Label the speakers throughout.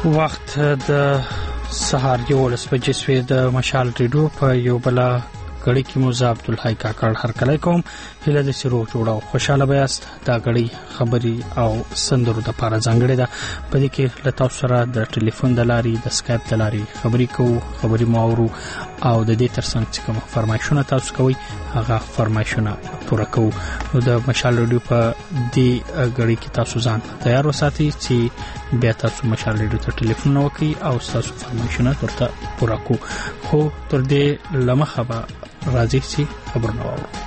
Speaker 1: وخت د سهار 11 بجې سوی د مشال ریډیو په یو بل غړي کې موزه عبدالحی کاکړ هر کله کوم هله د سرو جوړاو خوشاله بیاست دا غړي خبري او سندرو د پاره ځانګړي ده په دې کې له تاسو سره د ټلیفون د لاري د سکایپ د لاري خبري ماورو او د دې ترڅنګ چې کوم فرمایشونه تاسو کوي هغه فرمایشونه پوره کوو نو د مشال ریډیو په دې غړي کې تاسو ځان تیار وساتئ چې بیا تاسو مشال ریډیو ته ټلیفون وکړئ او تاسو فرمایشونه ورته پوره کوو خو تر دې لمخه به راځي چې خبرونه واورو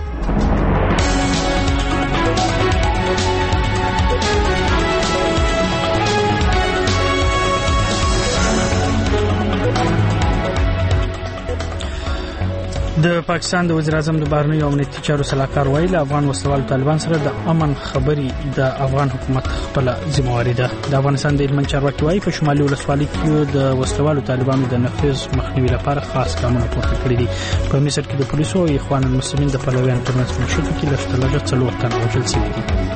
Speaker 1: د پاکستان د وزیر اعظم د بهرنیو او امنیتي چارو سلاکار ویل افغان وسوال طالبان سره د امن خبري د افغان حکومت خپل ذمہواری ده د افغانستان د هلمند چارواکي وايي په شمالي ولسوالۍ کې د وسوالو طالبانو د نفوذ مخنیوي لپاره خاص ګامونه پورته کړي دي په مصر کې د پولیسو او اخوان المسلمین د پلویانو ترمنځ مشروع کې لږ تر لږه 4 تنه وژل شوي دي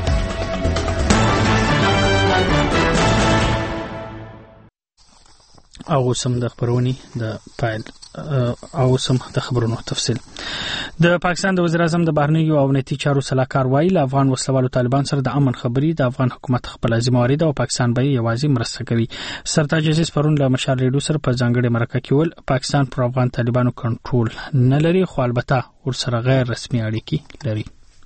Speaker 1: او سم د خبرونی د فایل او سم د خبرونو تفصیل د پاکستان د وزیر اعظم د بهرنیو او امنیتي چارو سلاکار ویل افغان وسوالو طالبان سره د امن خبري د افغان حکومت خپل ذمہواری ده او پاکستان به یوازې مرسته کوي سرتاج عزیز پرون له مشال ریډیو سره په ځانګړي مرکه کې ول پاکستان پر افغان طالبانو کنټرول نه لري خو البته ورسره غیر رسمي اړیکې لري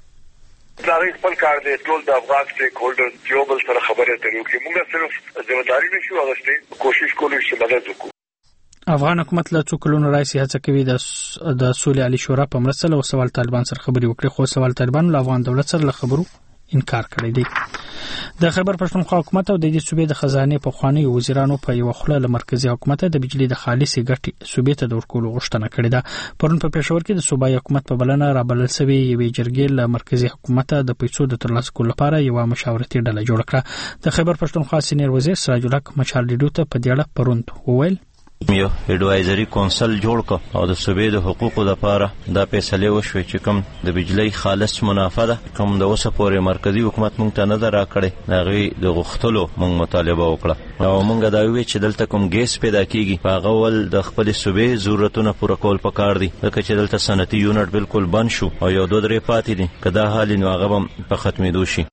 Speaker 2: دا خپل کار دی ټول د افغان سټیک هولډر جوبل سره خبرې اترې وکړي موږ صرف ځمېداري نشو اغوستې کوشش کولو چې مدد وکړو
Speaker 1: افغان حکومت له څو کلونو راځي هڅه کوي د سولې عالی شورا په مرسته له وسوال طالبان سره خبرې وکړي خو وسوال طالبان له افغان دولت سره له خبرو انکار کړی دی د خیبر پښتونخوا حکومت او د دې صوبې د خزانه په خواني وزیرانو په یو خله له مرکزی حکومت د بجلی د خالصي ګټي صوبې ته د ورکول غوښتنه کړې ده پرون په پېښور کې د صوبایي حکومت په بلنه رابلل شوی یوې جرګې له مرکزی حکومت د پیسو د ترلاسه کولو لپاره یو مشاورتي ډله جوړ کړه د خیبر پښتونخوا سینیر وزیر سراج الحق مشال ریډیو ته په دې اړه پرون وویل
Speaker 3: یو اډوایزري کونسل جوړ کړ او د صوبې د حقوقو لپاره دا فیصله وشوه چې کوم د بجلی خالص منافع ده کوم د اوسه پورې مرکزی حکومت مونږ ته نه راکړي دغه د غختلو مونږ مطالبه وکړه او مونږ دا وی چې دلته کوم ګیس پیدا کیږي هغه ول د خپل صوبې ضرورتونه پوره کول پکار دي لکه چې دلته صنعتي یونټ بالکل بند شو او یو 2-3 پاتې دي کدا حال نو هغه په ختمېدو شي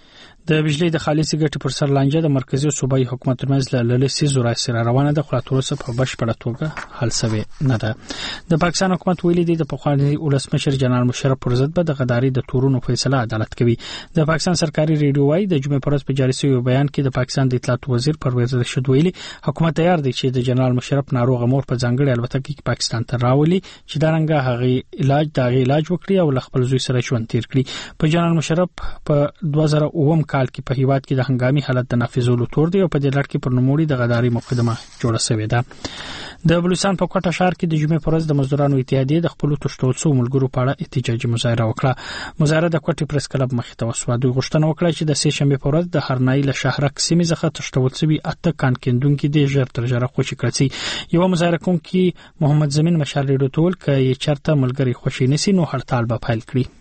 Speaker 1: د بجلی د خالصي ګټې پر سر لانجه د مرکزی او صوبایي حکومت ترمنځ له لسي زورای سره روانه ده خو تر اوسه په بشپړه توګه حل شوی نه ده د پاکستان حکومت ویلي دی د پخوانی ولسمشر جنرال مشرف پر ضد به د غداري د تورونو فیصله عدالت کوي د پاکستان سرکاري ریډیو وايي د جمعې پر ورځ په جاري شوی بیان کې د پاکستان د اطلاعات وزیر پرویز رشید ویلي حکومت تیار دی چې د جنرال مشرف ناروغ مور په ځانګړي البته کې پاکستان ته راولي چې دا رنګه هغه علاج وکړي او خپل زوی سره ژوند تیر کړي په جنرال مشرف په 2009 کال کې په هیواد کې د هنګامي حالت د نافذولو تور دی او په دې لړ کې پر نوموړي د غداري مقدمه جوړه شوې ده د بلوچستان په کوټه ښار کې د جمعې پر ورځ د مزدورانو اتحادیې د خپل تشتول څو ملګرو په اړه احتجاجي مظاهره وکړه مظاهره د کوټې پریس کلب مخې ته وسوه دوی غوښتنه وکړه چې د سه شنبه پر ورځ د هرنای له شهرک سیمې څخه تشتول شوی اته کان کېندونکو د ژر تر ژره خوشي کړي یو مظاهره کوونکی محمد زمین مشال ریډیو ټول کې چرته ملګری خوشي نسی نو هړتال به فایل کړي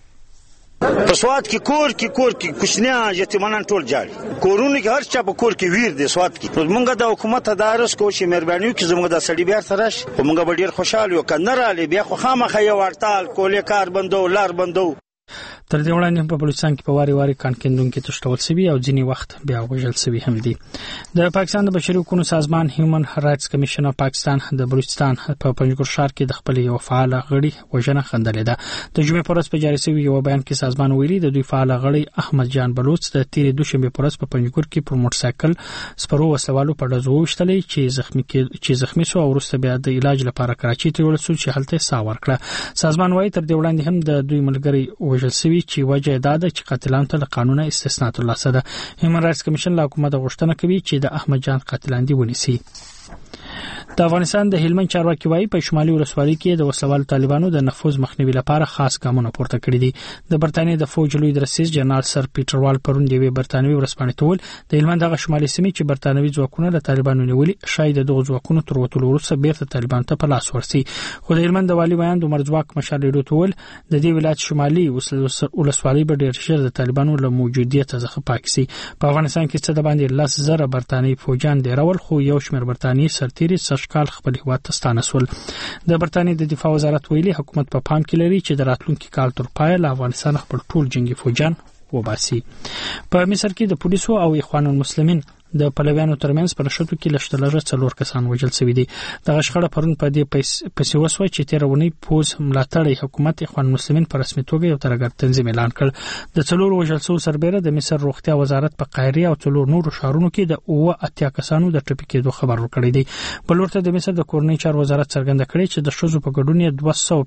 Speaker 4: په سواد کې کور کې کوشنیا یتیمانان ټول جاړي کورونه کې هر چا په کور کې ویر دي سواد کې موږ د حکومت دارس کوشي مهرباني وکړي زموږ د سړي بیا سره شي موږ به ډیر خوشاله یو کنه را لې بیا خو خامخې یو ورتال کولې کار بندو لار بندو
Speaker 1: تر دې وړاندې په بلوچستان کې په واري کان کېندونکو تشتول شوی او ځینی وخت بیا وژل شوی هم دي د پاکستان د بشري حقوقو سازمان هیومن رائټس کمیشن اف پاکستان د بلوچستان په پنځګور ښار کې د خپل یو فعال غړي وژنه خندلې ده د جمعې پر ورځ په جاري شوی یو بیان کې سازمان ویلي د دوی فعال غړي احمد جان بلوچ د تیر دوشنبه پر ورځ په پنځګور کې پر موټر سایکل سپرو وسوالو په ډزو وشتلې چې زخمی شو او وروسته بیا د علاج لپاره کراچي ته وړل شو چې هلته سا ورکړه سازمان وايي تر دې وړاندې هم د دوی ملګری وژل شوی چې وجه دا ده چې قاتلان ته له قانونه استثناء ترلاسه ده هیومن رائټس کمیشن له حکومت غوښتنه کوي چې د احمد جان قاتلان دی ونیسي د افغانستان د هلمند چارواکي وايي په شمالي ولسوالۍ کې د وسلوال طالبانو د نفوذ مخنیوي لپاره خاص ګامونه پورته کړي دي. د برتانیې د فوج لوی رئیس جنرال سر پیټر وال پرون دی برتانوي ورسپانې تول د هلمند هغه شمالي سیمې چې برتانوي ځواکونه د طالبانو نیولې شاید دغه ځواکونو تر وټولو وروسته بیرته طالبان ته په لاس ورسي. خو د هلمند د والی بیان د مرزواک مشال ریډو تول د دې ولایت شمالي ولسوالۍ به ډېر ژر د طالبانو له موجودیت څخه پاک شي. په افغانستان کې څه د باندې 10,000 برتانوي فوجان دی راول خو یو شمېر برتانیې سرتیري سشکال خپل هیواد ته ستانسول. د برتانیې د دفاع وزارت ویلي حکومت په پام کې لري چې د راتلونکي کال تر پایه له افغانستان خپل ټول جنگي فوجان وباسي. په مصر کې د پولیسو او اخوان المسلمین د پلویانو ترمنځ پر شتو کې لشتلره 4 کسان وژل شوي دي. د غشخړه پرون په دې پسې وسوه چې 13 ونی پوز ملاتړي حکومت اخوان المسلمین په رسمي توګه یو ترګر تنظیم اعلان کړ. د 4 وژل شوو سربېره د مصر روغتیا وزارت په قاهره او 4 نورو ښارونو کې د 80 کسانو د ټپي کېدو خبر ورکړی دی. بل ورته د مصر د کورنۍ چارو وزارت څرګنده کړې چې د شوزو په ګډون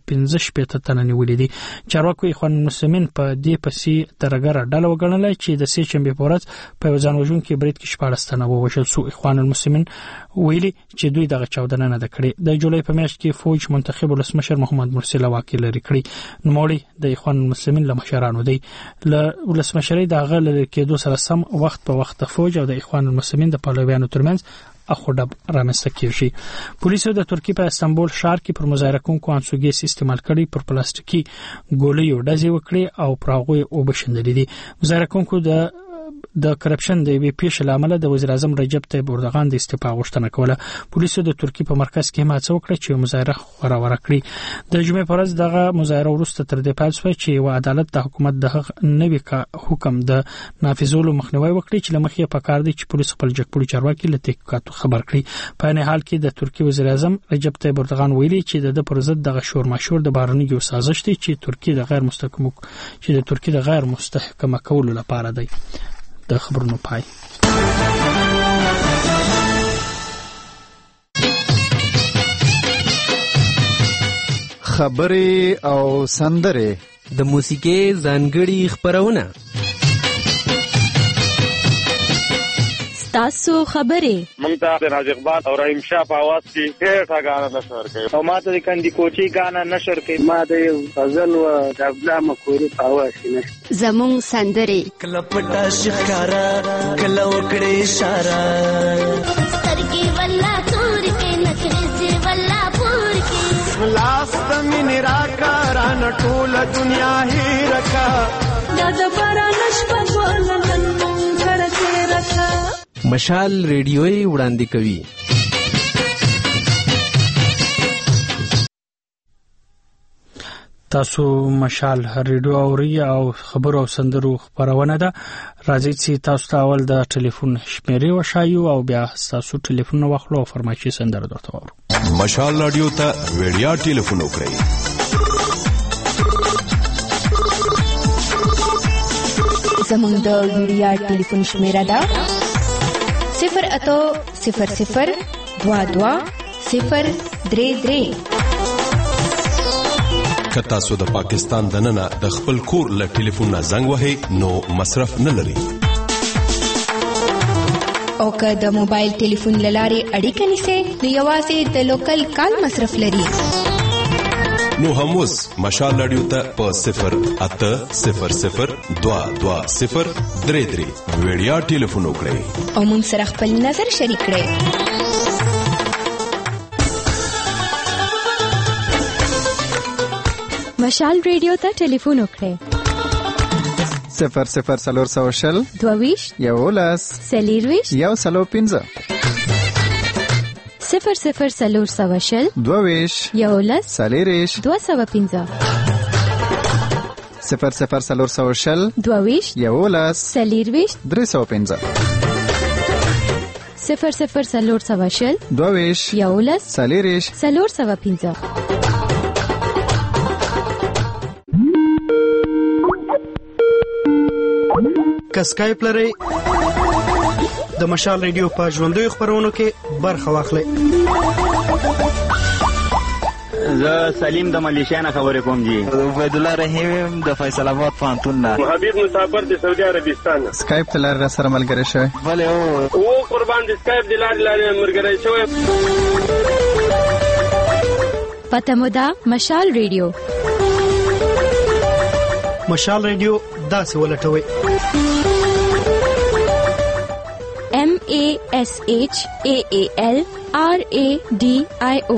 Speaker 1: 215 تنه نیولې دي. چارواکو اخوان المسلمین په دې پسې ترګر ډله وګڼله چې د 3 شنبه په ورځ په ځان وژونکي برید کې شپارستانه ووژل شو. اخوان المسلمین ویلي چې دوی دغه چاودنه نه کړې. د جولای په میاشت کې فوج منتخب ولسمشر محمد مرسی لواکي لري کړی. نوموړی د اخوان المسلمین له مشرانو دی. له ولسمشرۍ دغه لری کېدو سره سم وخت په وخت فوج او د اخوان المسلمین د پلویانو ترمنځ اخوډب رامنځته کیږي. پولیسو د ترکیې په استانبول ښار کې پر مظاهره کوونکو انسوګیس استعمال کړي پر پلاستیکي ګولیو ډزې وکړي او پر هغه وبشندلې دي. مظاهره کوونکو د کرپشن د وی پیښې لامل د وزیر اعظم رجب طیب اردوغان د استعفا غوښتنه کوله. پولیسو د ترکیې په مرکز کې هڅه وکړه چې مظاهره خورا کړي. د جمعې پر ورځ دغه مظاهره وروسته تر دې پاتې شو چې عدالت د حکومت د نوې حکم د نافذولو مخنیوي وکړي چې لمخې په کار دي چې پولیس خپل جګپوړي چارواکي له تحقیقاتو خبر کړي. په نه حال کې د ترکیې وزیر اعظم رجب طیب اردوغان ویلي چې د پر ضد دغه شور ماشور د بهرنیو سازش دی چې ترکیې د غیر مستحکمه کولو لپاره دی. د خبرونو پای.
Speaker 5: خبرې او سندرې
Speaker 6: د موسیقي ځانګړي خبرونه
Speaker 7: تاسو خبرې
Speaker 2: مونږ ته د راج اقبال او رحیم شاه په आवाज کې ډېر غاڼه نشر کوي او ماته د کندي کوچي غاڼه نشر کوي. ما د غزل او د عبدالله مکوري په आवाज کې
Speaker 7: زموږ سندرې
Speaker 8: کله پټا شکارا کله وکړې اشاره
Speaker 9: سترګې ولا تور کې نخرې ولا پور کې
Speaker 8: لاس تمن راکاران ټول دنیا هی رکا
Speaker 9: د باران شپه ولنن مونږ کړه رکا.
Speaker 6: مشال ریډیوي وړاندې کوي.
Speaker 1: تاسو مشال ریډیو اوري او خبر او سندرو خبرونه ده. راځي چې تاسو ته اول د ټلیفون شمیرې وشایو او بیا تاسو ټلیفون واخلو او فرمایشي سندره درته وورو.
Speaker 10: مشال رادیو ته ویډیا ټلیفون وکړئ.
Speaker 7: زموږ د ویډیا ټلیفون شمیره ده 08000220033.
Speaker 10: که تاسو د پاکستان دننه د خپل کور له ټلیفون نه زنګ وهئ نو مصرف نه لري.
Speaker 7: او که د موبایل ټلیفون لارې اړیکه نیسئ نو یوازې د لوکل کال مصرف لري.
Speaker 10: نو هم اوس مشال رادیو ته په 08000220033 ویډیا ټلیفون وکړئ
Speaker 7: او موږ سره خپل نظر شریک کړئ.
Speaker 11: مشال ریډیو ته ټلیفون وکړئ
Speaker 5: 00400
Speaker 11: 22
Speaker 5: 11
Speaker 11: سلیرویش
Speaker 5: 105
Speaker 11: 00400
Speaker 5: 22
Speaker 11: 11
Speaker 5: سلیریش
Speaker 11: 215
Speaker 5: 00400
Speaker 11: 22
Speaker 5: 11
Speaker 11: سلیرویش
Speaker 5: 315
Speaker 11: 00400
Speaker 5: 22
Speaker 11: 11
Speaker 5: سلیریش
Speaker 11: 315.
Speaker 12: که سکایپ لرئ د مشال ریډیو په ژوندیو خبرونو کې برخه واخلئ.
Speaker 13: زه سلیم د ملیشیا نه خبرې کوم جی.
Speaker 14: عبید الله رحیم د فیصل آباد پوهنتون نه.
Speaker 2: حبیب مسافر د سعودي عربستان.
Speaker 5: سکایپ ته لار سره ملګری شوی.
Speaker 14: بله
Speaker 2: او
Speaker 15: قربان دي سکایپ د لارې مرګري شوی.
Speaker 11: پته مو ده مشال ریډیو.
Speaker 12: مشال ریډیو داسې ولټوي
Speaker 11: MASHAALRADIO.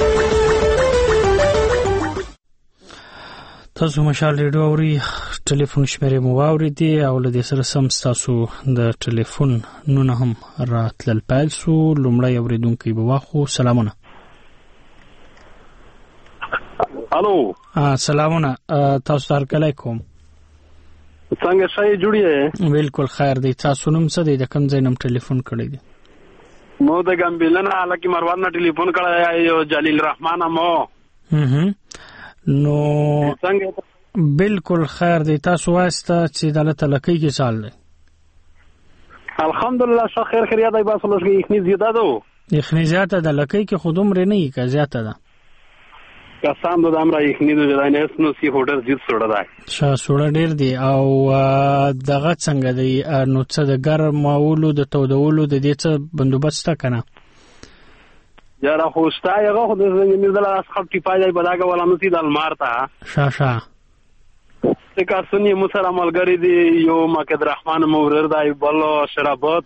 Speaker 1: تاسو مشال ریډیو اوري. ټلیفون شمیرې مو واوریدي او له دې سره سم تاسو د ټلیفون نونه هم راتلل پیل سو. لومړی اوریدونکو به واخو. سلامونه.
Speaker 15: الو
Speaker 1: سلامونه. تاسو ته هرکلی کوم.
Speaker 15: څنګه شای جوړیه؟
Speaker 1: بالکل خیر دی. تاسو نوم څه دی؟ د کوم ځای نوم ټلیفون کړی دی؟
Speaker 15: مو د ګمبلنه الکی مروان نه ټلیفون کړی یو جلیل الرحمن مو.
Speaker 1: نو
Speaker 15: څنګه؟
Speaker 1: بالکل خیر دی. تاسو واسطه چې دلته لکۍ کې سال دی؟
Speaker 15: الحمدلله ښه خیر خیریت دی. بس لږ یخني زیاده ده.
Speaker 1: یخني زیاته ده. لکۍ کې خودم رنه یې کا زیاته ده.
Speaker 15: قسم د امر یخني د نه نو سی هوټل زیات سوړه ده.
Speaker 1: سوړه ډیر دی. او دغه څنګه دی؟ نو څه د ګرمولو د تودولو د دې څه بندوبست کنه؟
Speaker 15: یاره خوستا یغه خو د زمینځل اسخب ټیپای بلاګه ولا نو سي د المارتا
Speaker 1: شاشا
Speaker 15: څنګه سنی مسلمان ملګری دی یو مکد رحمان مورر دی بلو شرابات.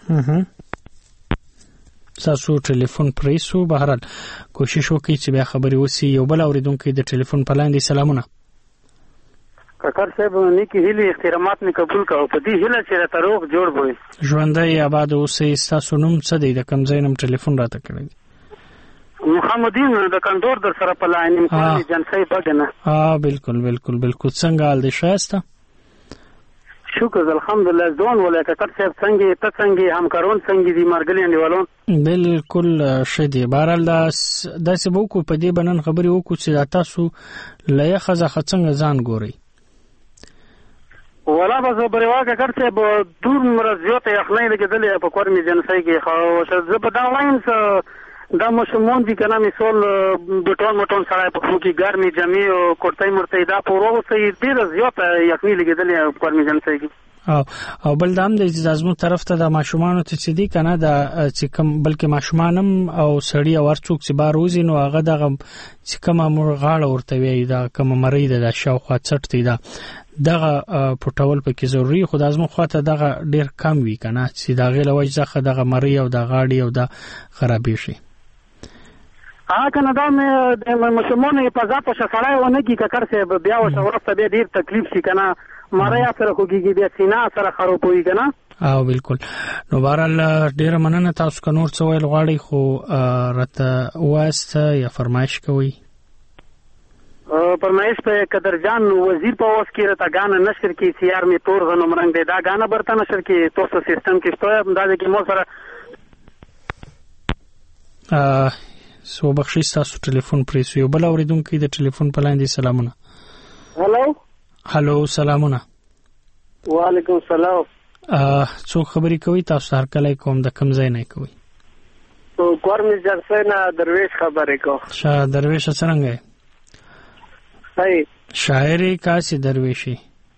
Speaker 15: تاسو ټلیفون پریسو. بهرحال کوشش وکړئ چې بیا خبرې وسی. یو بل اوریدونکو د ټلیفون په لاندې. سلامونه.
Speaker 2: کاکر صاحب نیکی هیله احترامات می قبول کاو. په دې هیله چې تروغ جوړ وي.
Speaker 1: ژوندۍ آباد اوسئ. تاسو نوم څه دی؟ د کوم ځای نوم ټلیفون راته کړی؟
Speaker 2: محمدین د کندور در سره په لاین کې جنسي بګنه.
Speaker 1: بالکل بالکل بالکل. څنګه حال دی؟ شایسته.
Speaker 2: شکر الحمدلله. ځون ولکه کاکر صاحب څنګه ته څنګه همکارون څنګه دي مرګلي انډیوالون؟
Speaker 1: بالکل شدي. بهرحال داسې وکړو په دې بنن خبرې وکړو چې تاسو لایه خزه څنګه ځان ګوري.
Speaker 2: ولا به زبري واګه کاکر صاحب دور مرزيوت یخنۍ لګیدلې په کور می جنسي کې خو زه په دا وایم دا مشمون دي کنه مثال بټون سره په خو کې ګرمي جمعي او کوټای مرتي دا پورو سي ډیر زیات یخني لګیدلې په می جنسي کې.
Speaker 1: او بل دام د اجازه طرف ته د ماشومان ته چې دي کنه دا چې کوم بلکې ماشومانم او سړی او ورڅوک چې بار وزي نو هغه دغه چې کومه مرغاړه ورته وي دا کومه مری د شاوخوا چټتي دا دغه پټول په کې ضروري. خو د ازمو خواته دغه ډیر کم وی کنه چې دا غیله وجه دغه مری او د غاړي او د خرابې شي.
Speaker 2: کنه دا مې مشمونه په ځا په شخړای ونه کی کاکر صاحب بیا او شورفته به ډیر تکلیف شي کنه. ماریا سره کوګي بیا سینا سره خرابوي کنه.
Speaker 1: بالکل. نو بهرحال ډیر مننه. تاسو که نور څه ویل غواړئ خو راته واسطه یا فرمایش کوئ؟
Speaker 2: فرمایش په قدرجان وزیر په اوس کې راته غانا نشر کې سیار می تور غنو مرنګ دی دا غانا برته نشر کې توسو سیستم کې شته دا کې مو سره
Speaker 1: سو بخشي. تاسو ټلیفون پریسو. یو بل اوریدونکو د ټلیفون په لاندې. سلامونه.
Speaker 2: هالو
Speaker 1: سلامونه.
Speaker 2: وعلیکم السلام.
Speaker 1: څو خبرې کوي؟ تاسو هر کله کوم د کم ځای نه کوي؟
Speaker 2: کورمز جرسینا درویش خبرې کو.
Speaker 1: درویش څنګه ہے؟ شاعری کاسی درویشی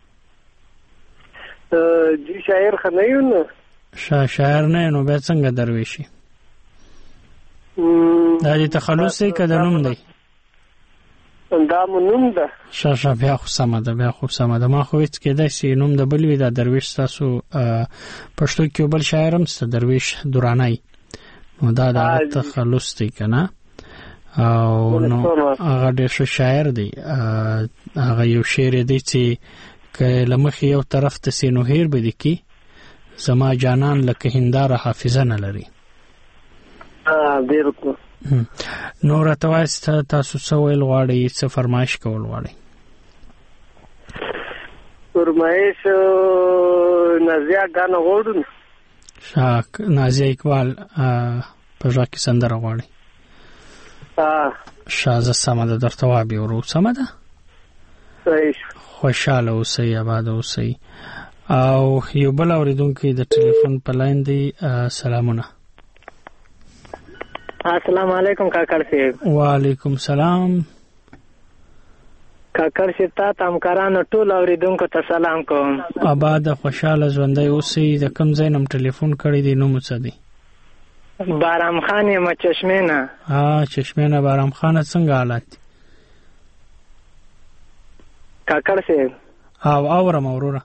Speaker 2: جی شاعر خنیو نه
Speaker 1: شاعر نه نو به څنګه درویشی؟ دا دې تخلص دی که د نوم دی؟
Speaker 2: دا نوم ده.
Speaker 1: بیا خو سمه ده. ما خو هیڅ کېدای شي نوم د بل وي. دا درویش تاسو پښتو کې بل شاعر هم ست درویش دورانی نو دا د تخلص دی کنه. او نو هغه ډېر ښه شاعر دی. هغه یو شعر دی چې که لمخې یو طرف ته سي نو هیر به دي کی زما جانان لکه هنداره حافظه نه لري.
Speaker 2: بالکل.
Speaker 1: نو راته وایست تاسو څه ویل غواړئ؟ څه فرمایش کول غواړئ؟
Speaker 2: فرمایش نازیه غانا غوړو.
Speaker 1: نازیه اقبال په ژبه کې سندره غواړي. شازه سمه ده درته وابي ورو سمه ده. خوشاله اوسئ آباد اوسئ. او یو بل اوریدونکو د ټلیفون په لاین دی. سلامونه.
Speaker 2: السلام علیکم کاکر صاحب.
Speaker 1: وعلیکم سلام.
Speaker 16: کاکړ چې تا همکارانو ټول اوریدونکو ته سلام کوم.
Speaker 1: آباد خوشاله ژوندۍ اوسئ. د کوم ځای نم ټلیفون کړی دی نوم څه دی؟
Speaker 16: بارام خان یم چشمه نه.
Speaker 1: چشمه نه بارام خان څنګه حالت؟
Speaker 16: کاکړ صاحب
Speaker 1: اورم اوروره.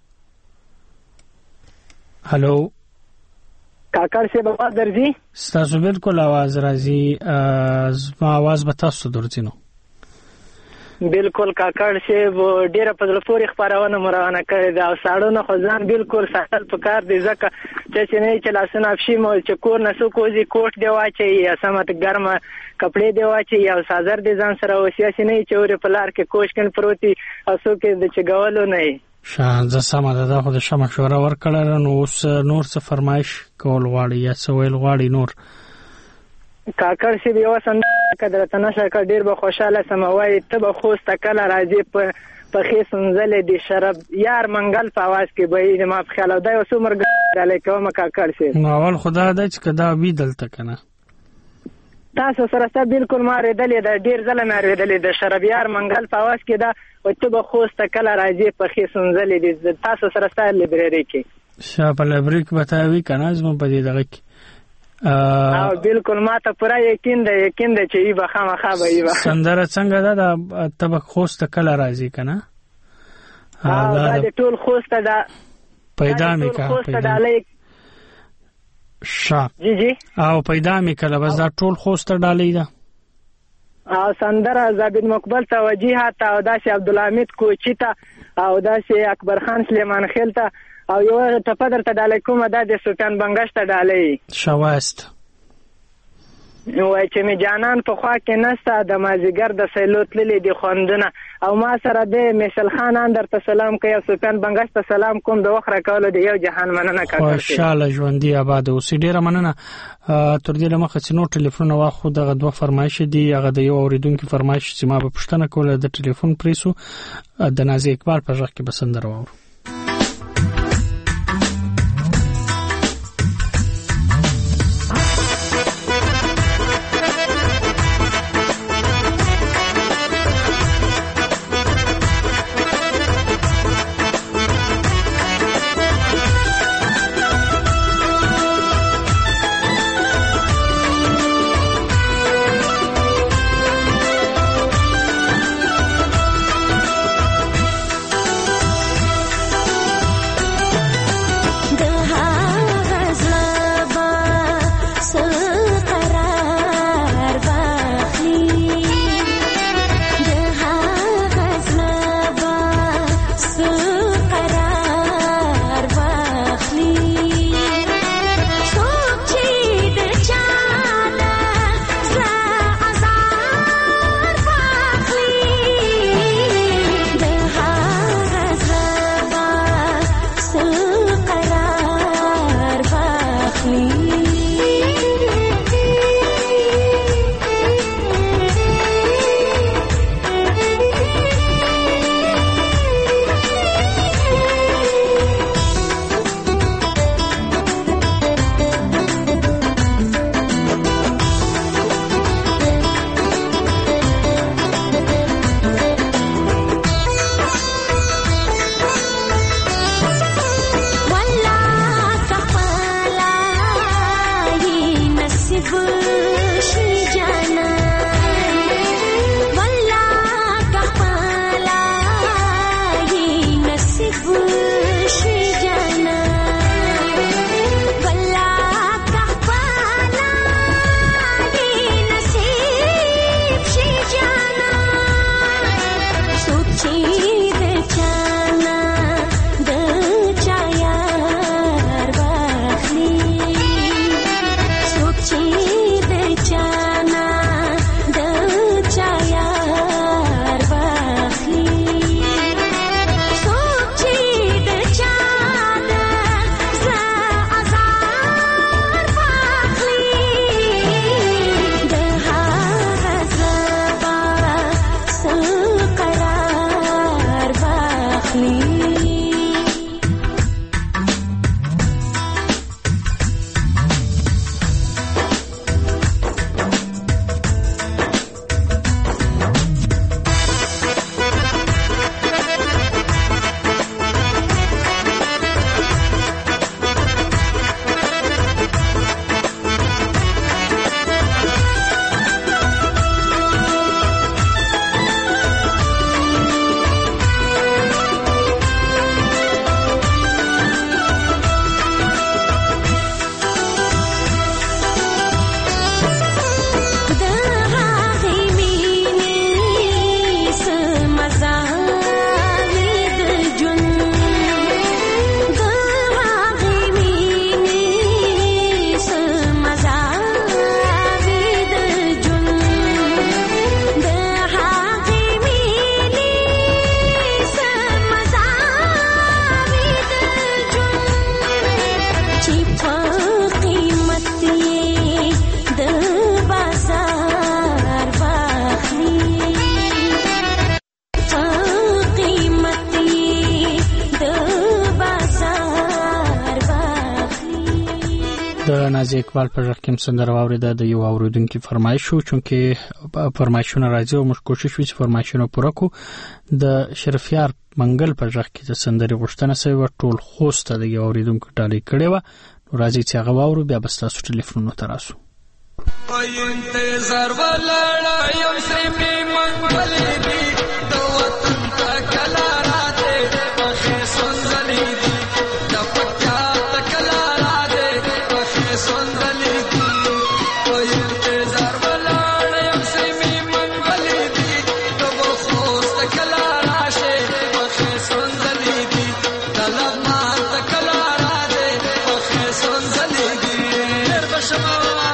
Speaker 1: هالو
Speaker 16: کاکړ صاحب आवाज درځي؟
Speaker 1: ستاسو بالکل आवाज راځي. زما आवाज به تاسو درځي نو؟
Speaker 16: بالکل کاکړ صاحب ډیره په زړه پورې خبرونه مروانه کړې ده او ساړونه خو ځان بالکل ساتل پکار دي ځکه چې نه چې لاسونه افشي مو چې کور نه سو کوزي کوټ دی واچي یا سمت ګرمه کپڑے دی واچي یا سازر دي ځان سره وسیاسي نه چې ور په لار کې کوشکن پروتي او سو کې د چګولو نه
Speaker 1: شان ز سم ده خو د شمه شوره ور کړل نو اوس نور څه فرمایش کول غواړي یا څه ویل غواړي نور؟
Speaker 16: کاکړ سی یو سندره کړه تنه شکه ډیر به خوشاله سموي ته به خوست کله راځي په خې سنزل دي شراب یار منګل په आवाज کې به ما په خیال دا اوس عمر غاله کوم کاکړ سی
Speaker 1: نو اول خدا دې چې کدا وی دلته کنه
Speaker 16: تاسو سره بالکل ما ردلې د ډیر ځله ما ردلې د شراب یار منګل په आवाज کې دا او ته به خوست کله راځي په خې سنزل دي تاسو سره ستاسو لایبرری کې
Speaker 1: شابه لایبرری کې بتاوي کنه زمو په دې دغه کې
Speaker 16: بالکل ما ته پوره یقین ده چې ای به خامخا به ای به
Speaker 1: سندره څنګه ده تبه خوست کله راځي کنه
Speaker 16: دا ټول خوست ده
Speaker 1: پیدا می کا پیدا شا
Speaker 16: جی
Speaker 1: او پیدا می کله بس دا ټول خوست ډالې ده
Speaker 16: او سندره زابید مقبل توجیه تا او داسې عبدالحمید کوچی تا او داسې اکبر خان سلیمان خیل تا او یو ته پدر ته ډالې کومه د سلطان بنگش ته ډالې
Speaker 1: شواست
Speaker 16: وای چې می جانان په خوا کې نسته د مازیګر د سیلوت للی دی خوندونه او ما سره د میشل خان اندر ته سلام کوي او سلطان بنگش ته سلام کوم د وخره کولو دی یو جهان مننه کوي
Speaker 1: خوشاله ژوندۍ آباد اوسې ډیره مننه تر دې لمخه چې نو ټلیفون واخو دغه دوه فرمایش دي هغه د یو اوریدونکو فرمایش چې ما په پښتنه کوله د ټلیفون پریسو د نازي اقبال په ځخ کې بسندر وو د نازي اقبال په ځکه کوم سندره واوریده د یو اوریدونکو فرمایش شو چونکه فرمایشونه راځي او موږ کوشش وکړو فرمایشونه پوره کړو د شرفیار منګل په ځکه کې د سندرې غوښتنه سوی ټول خوسته د یو اوریدونکو ټالی کړي و نو راځي چې هغه واورو بیا به تاسو ټلیفون ته راسو
Speaker 9: انتظار ولاړ یم سمې منګل دی د وطن تکلا راته په سنځلې دی د پټا تکلا راته په سنځلې دی او انتظار ولاړ یم سمې منګل دی د وخت تکلا راشه په سنځلې دی د لغما تکلا راته په سنځلې دی بشما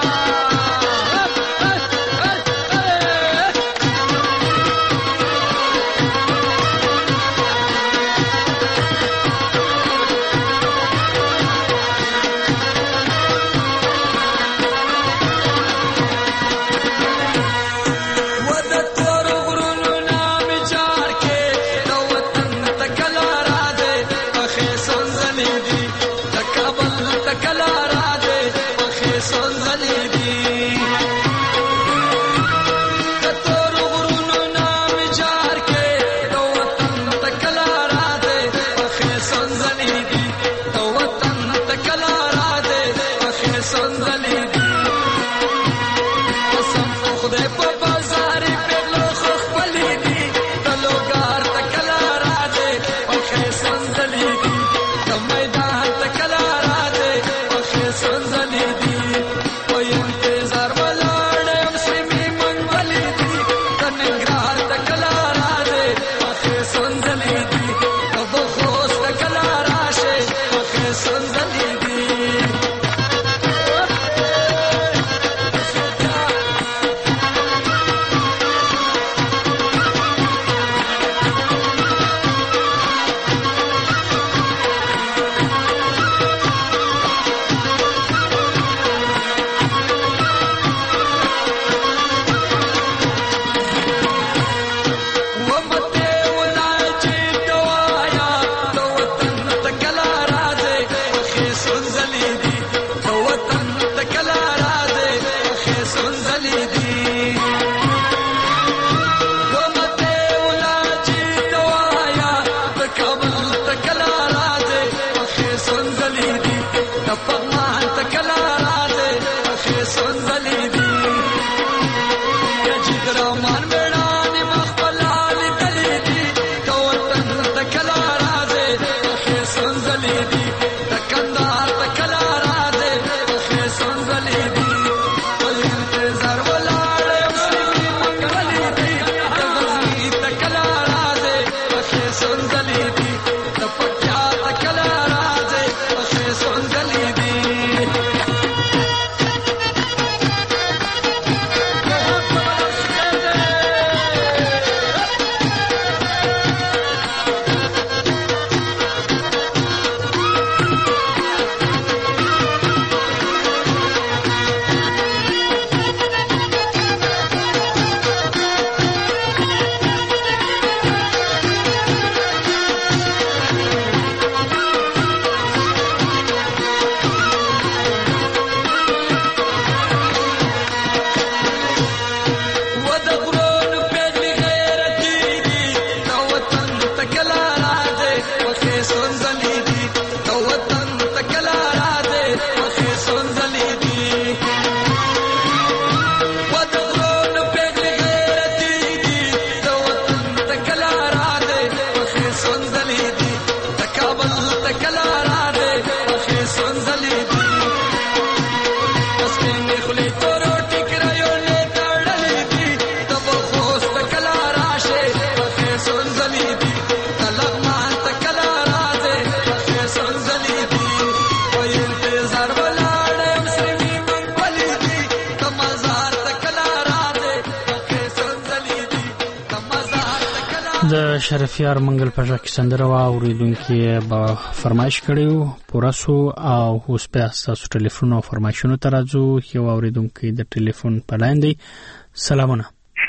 Speaker 1: د شرفیار منګل په ځکه سندره وا اوریدونکو به فرمایش کړیو پوراسو او اوس په تاسو ټلیفون او فرمایشونو ته راځو یو اوریدونکو د ټلیفون په لاین دی سلامونه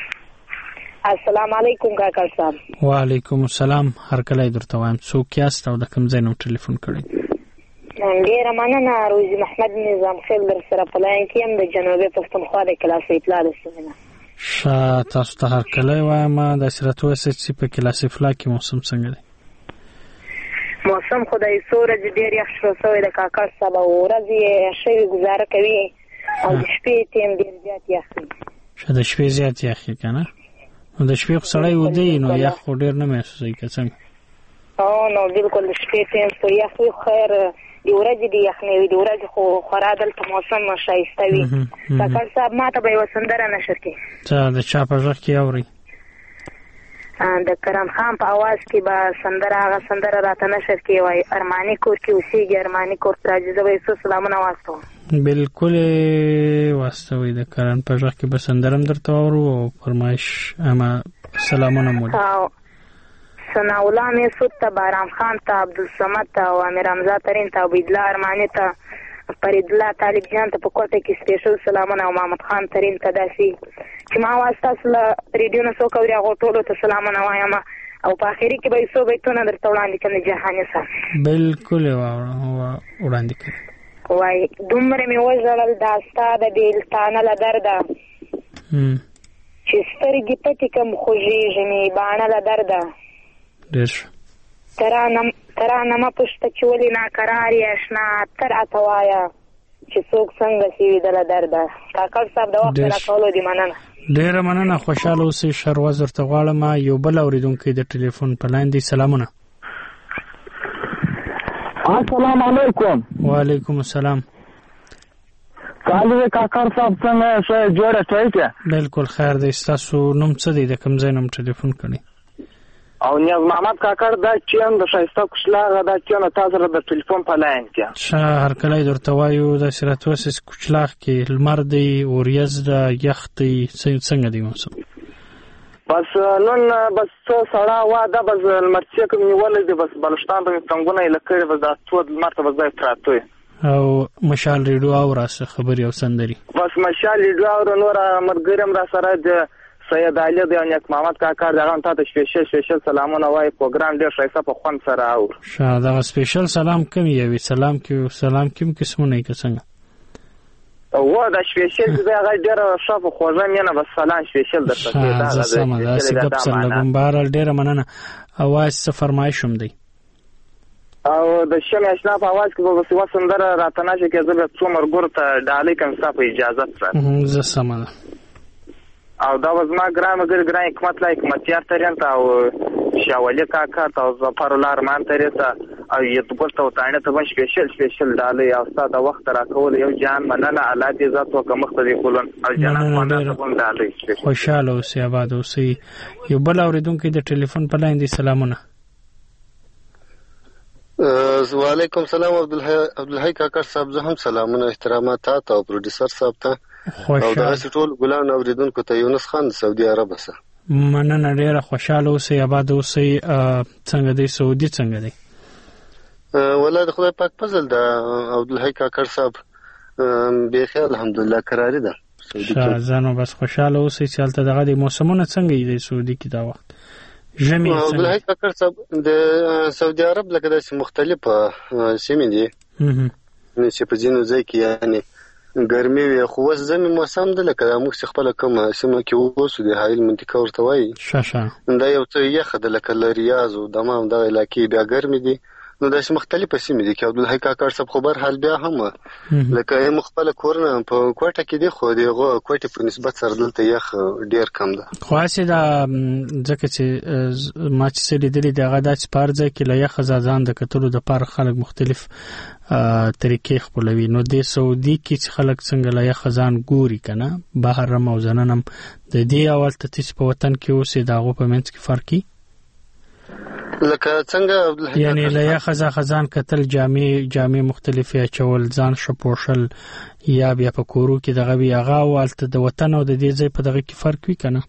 Speaker 17: السلام علیکم کاکا صاحب
Speaker 1: وعلیکم السلام هر کله درته وایم څوک یاست او د کوم ځای نو ټلیفون کړی
Speaker 17: ډېره مننه. روزي محمد نظام خیل در سره په لاین کې یم د جنوبي پښتونخوا د کلاس اطلاع د سیمې نه.
Speaker 1: تاسو ته هرکلی وایم. داسې راته ووایئ چې په کلاس اطلاع کې موسم څنګه دی؟
Speaker 17: موسم خو د څو ورځې ډېر یخ شروع شوی د کاکړ صاحب، او ورځې یخ شوي ګزاره کوي او د شپې ټیم ډېر زیات یخ وي.
Speaker 1: د شپې زیات یخ وي که نه؟ نو د شپې خو سړی ویده وي نو یخ خو ډېر نه محسوسوي که څنګه؟
Speaker 17: نو بالکل د شپې ټیم خو یخ وي، خیر د ورځې د یخ نه وي، د ورځې خو خورا دلته موسم ښایسته وي. کاکړ صاحب ما ته به یوه سندره نشر کړي.
Speaker 1: د چا په غږ کې اورئ؟
Speaker 17: د کرم خان په اواز کې به سندره، هغه سندره راته نشر کړي. وایي ارماني کور کې اوسېږي، ارماني کور ته راځي. زه به یې څو سلامونه واستوم.
Speaker 1: بالکل واستوئ. د کرم په غږ کې به سندره هم درته واورو او فرمایش سلامونه مو
Speaker 17: ثناء الله میسود ته، بارام خان ته، عبدالصمد ته او امیر حمزه ترین ته، عبیدالله ارماني ته، فرید الله طالب جان ته په کوټه کې سپیشل سلامونه، او محمد خان ترین ته. داسې چې ما اواز تاسو له ریډیو نه څوک اوري هغو ټولو ته سلامونه وایم، او په آخري کې به یې څو بیتونه درته وړاندې کړم جهاني صاحب.
Speaker 1: بالکل وړاندې کړئ.
Speaker 17: وایي دومره مې وژړل دا ستا د بېلتانه له درده، چې سترګې پټې کړم خوږېږي مې باڼه له درده.
Speaker 1: ډېر ښه.
Speaker 17: ترانه مه پوښته چې ولې ناقرار یې اشنا، تر اته وایه چې څوک څنګه سي وي د له درده. کاکړ صاحب د وخت راکولو دې مننه.
Speaker 1: ډېره مننه. خوشحاله اوسئ. شروز ورته غواړم. یو بل اورېدونکی د ټلیفون په لاین دی. سلامونه.
Speaker 18: السلام علیکم.
Speaker 1: وعلیکم السلام.
Speaker 18: کالو کاکړ صاحب څنګه ښه جوړه ټیک یې؟
Speaker 1: بالکل خیر دی. ستاسو نوم څه دی؟ د کوم ځای نه ټلیفون کړی؟
Speaker 18: او نیاز محمد کاکړ دا چین د ښایسته کوچلاغه دا چین تا سره د ټلیفون په لاین کې
Speaker 1: هرکلی درته وایو داسې راته وسې کوچلاغ کې لمر دی وریځ ده یخ دی څنګه دی موسم؟
Speaker 18: بس نن بس څه سړه هوا ده بس لمرچیک مې نیولی دی بس بلوچستان ته مې څنګونه یې لکړې بس دا څو لمر ته بس ځای پراته وي
Speaker 1: او مشال ریډیو اورا څه خبرې او سندري
Speaker 18: بس مشال ریډیو اورا نور ملګري هم را سره د سید علي دی او نیک محمد کاکړ دغه ته سپیشل سلامونه وایي پروګرام ډېر ښایسته په خوند سره اور
Speaker 1: دغه سپیشل سلام کوم یوي سلام کوم قسمونه یې که څنګه
Speaker 18: و دا سپیشل دی هغه ډېر ښه په خوږه مینه بس سلام سپیشل درته
Speaker 1: سمه ده داسې ګپ سر لګوم بهرحال ډېره مننه اواز څه فرمایش هم دی
Speaker 18: او د شمع اشنا په اواز کې به بس یوه سندره راته نشي کې زه به څو ملګرو ته ډالۍ کړم ستا په اجازت سره
Speaker 1: زه سمه ده
Speaker 18: او دا وز ما ګران ملګري ګران حکمتیار ترین ته او شاولي کاکا ته او ظفر الله ارمان ترې ته او یتګل ته وتاڼه ته هم سپیشل ډالۍ او ستا د وخت راکول یو جان مننه الله دې عزت وکړه مخ ته دې کولن او جنت مننه هم ډالۍ
Speaker 1: خوشاله اوسئ آباد اوسئ یو بل اورېدونکی د ټلیفون په لاین دی سلامونه
Speaker 19: وعلیکم السلام عبدالحی کاکړ صاحب زه هم سلامونه احترامات ته او پروډوسر صاحب ته او دغسې ټول ګلان اوریدونکو ته یونس خان د سعودي عرب سره
Speaker 1: مننه ډېره خوشحاله اوسئ آباد اوسئ څنګه دی سعودي څنګه دی
Speaker 19: والله د خدای پاک فضل ده عبدالحی کاکړ صاحب بیخي الحمدلله کراري ده
Speaker 1: ځانو بس خوشحاله اوسئ چې هلته دغه دی موسمونه څنګه دی سعودي کې دا وخت ژمي
Speaker 19: عبدالحی کاکړ صاحب د سعودي عرب لکه داسې مختلفه سیمې دي چې په ځینو ځای کې یعنې ګرمي وي خو اوس ژمي موسم ده لکه موږ چې خپله کومه سیمه کې اوسو د حایل منطقه ورته وایي دا یو څه یخه ده لکه له ریاض او دمام دغه علاقې بیا ګرمې دي نو داسې مختلفه سیمې دي چې عبدالحی کاکړ صاحب خو برحال بیا هم لکه موږ خپله کورونه په کوټه کې دي خو د هغو کوټې په نسبت سره دلته یخ ډېر کم ده
Speaker 1: خو هسې دا ځکه چې ما چې څه لیدلي د هغه دا چې په هر ځای کې له یخه ځان د کتلو دپاره خلک مختلف طریقې خپلوي نو د سعودي کې چې خلک څنګه له یخه ځان ګوري که نه بهر هم او زنن هم د دې اول ته چې په وطن کې اوسې د هغو په منځ کې فرقي
Speaker 19: لکه څنګه
Speaker 1: یعنی له یخه ځان کتل جامې مختلفې اچول ځان ښه پوښل یا بیا په کورو کې دغه وي هغه او هلته د وطن او د دې ځای په دغه کې فرق وي که نه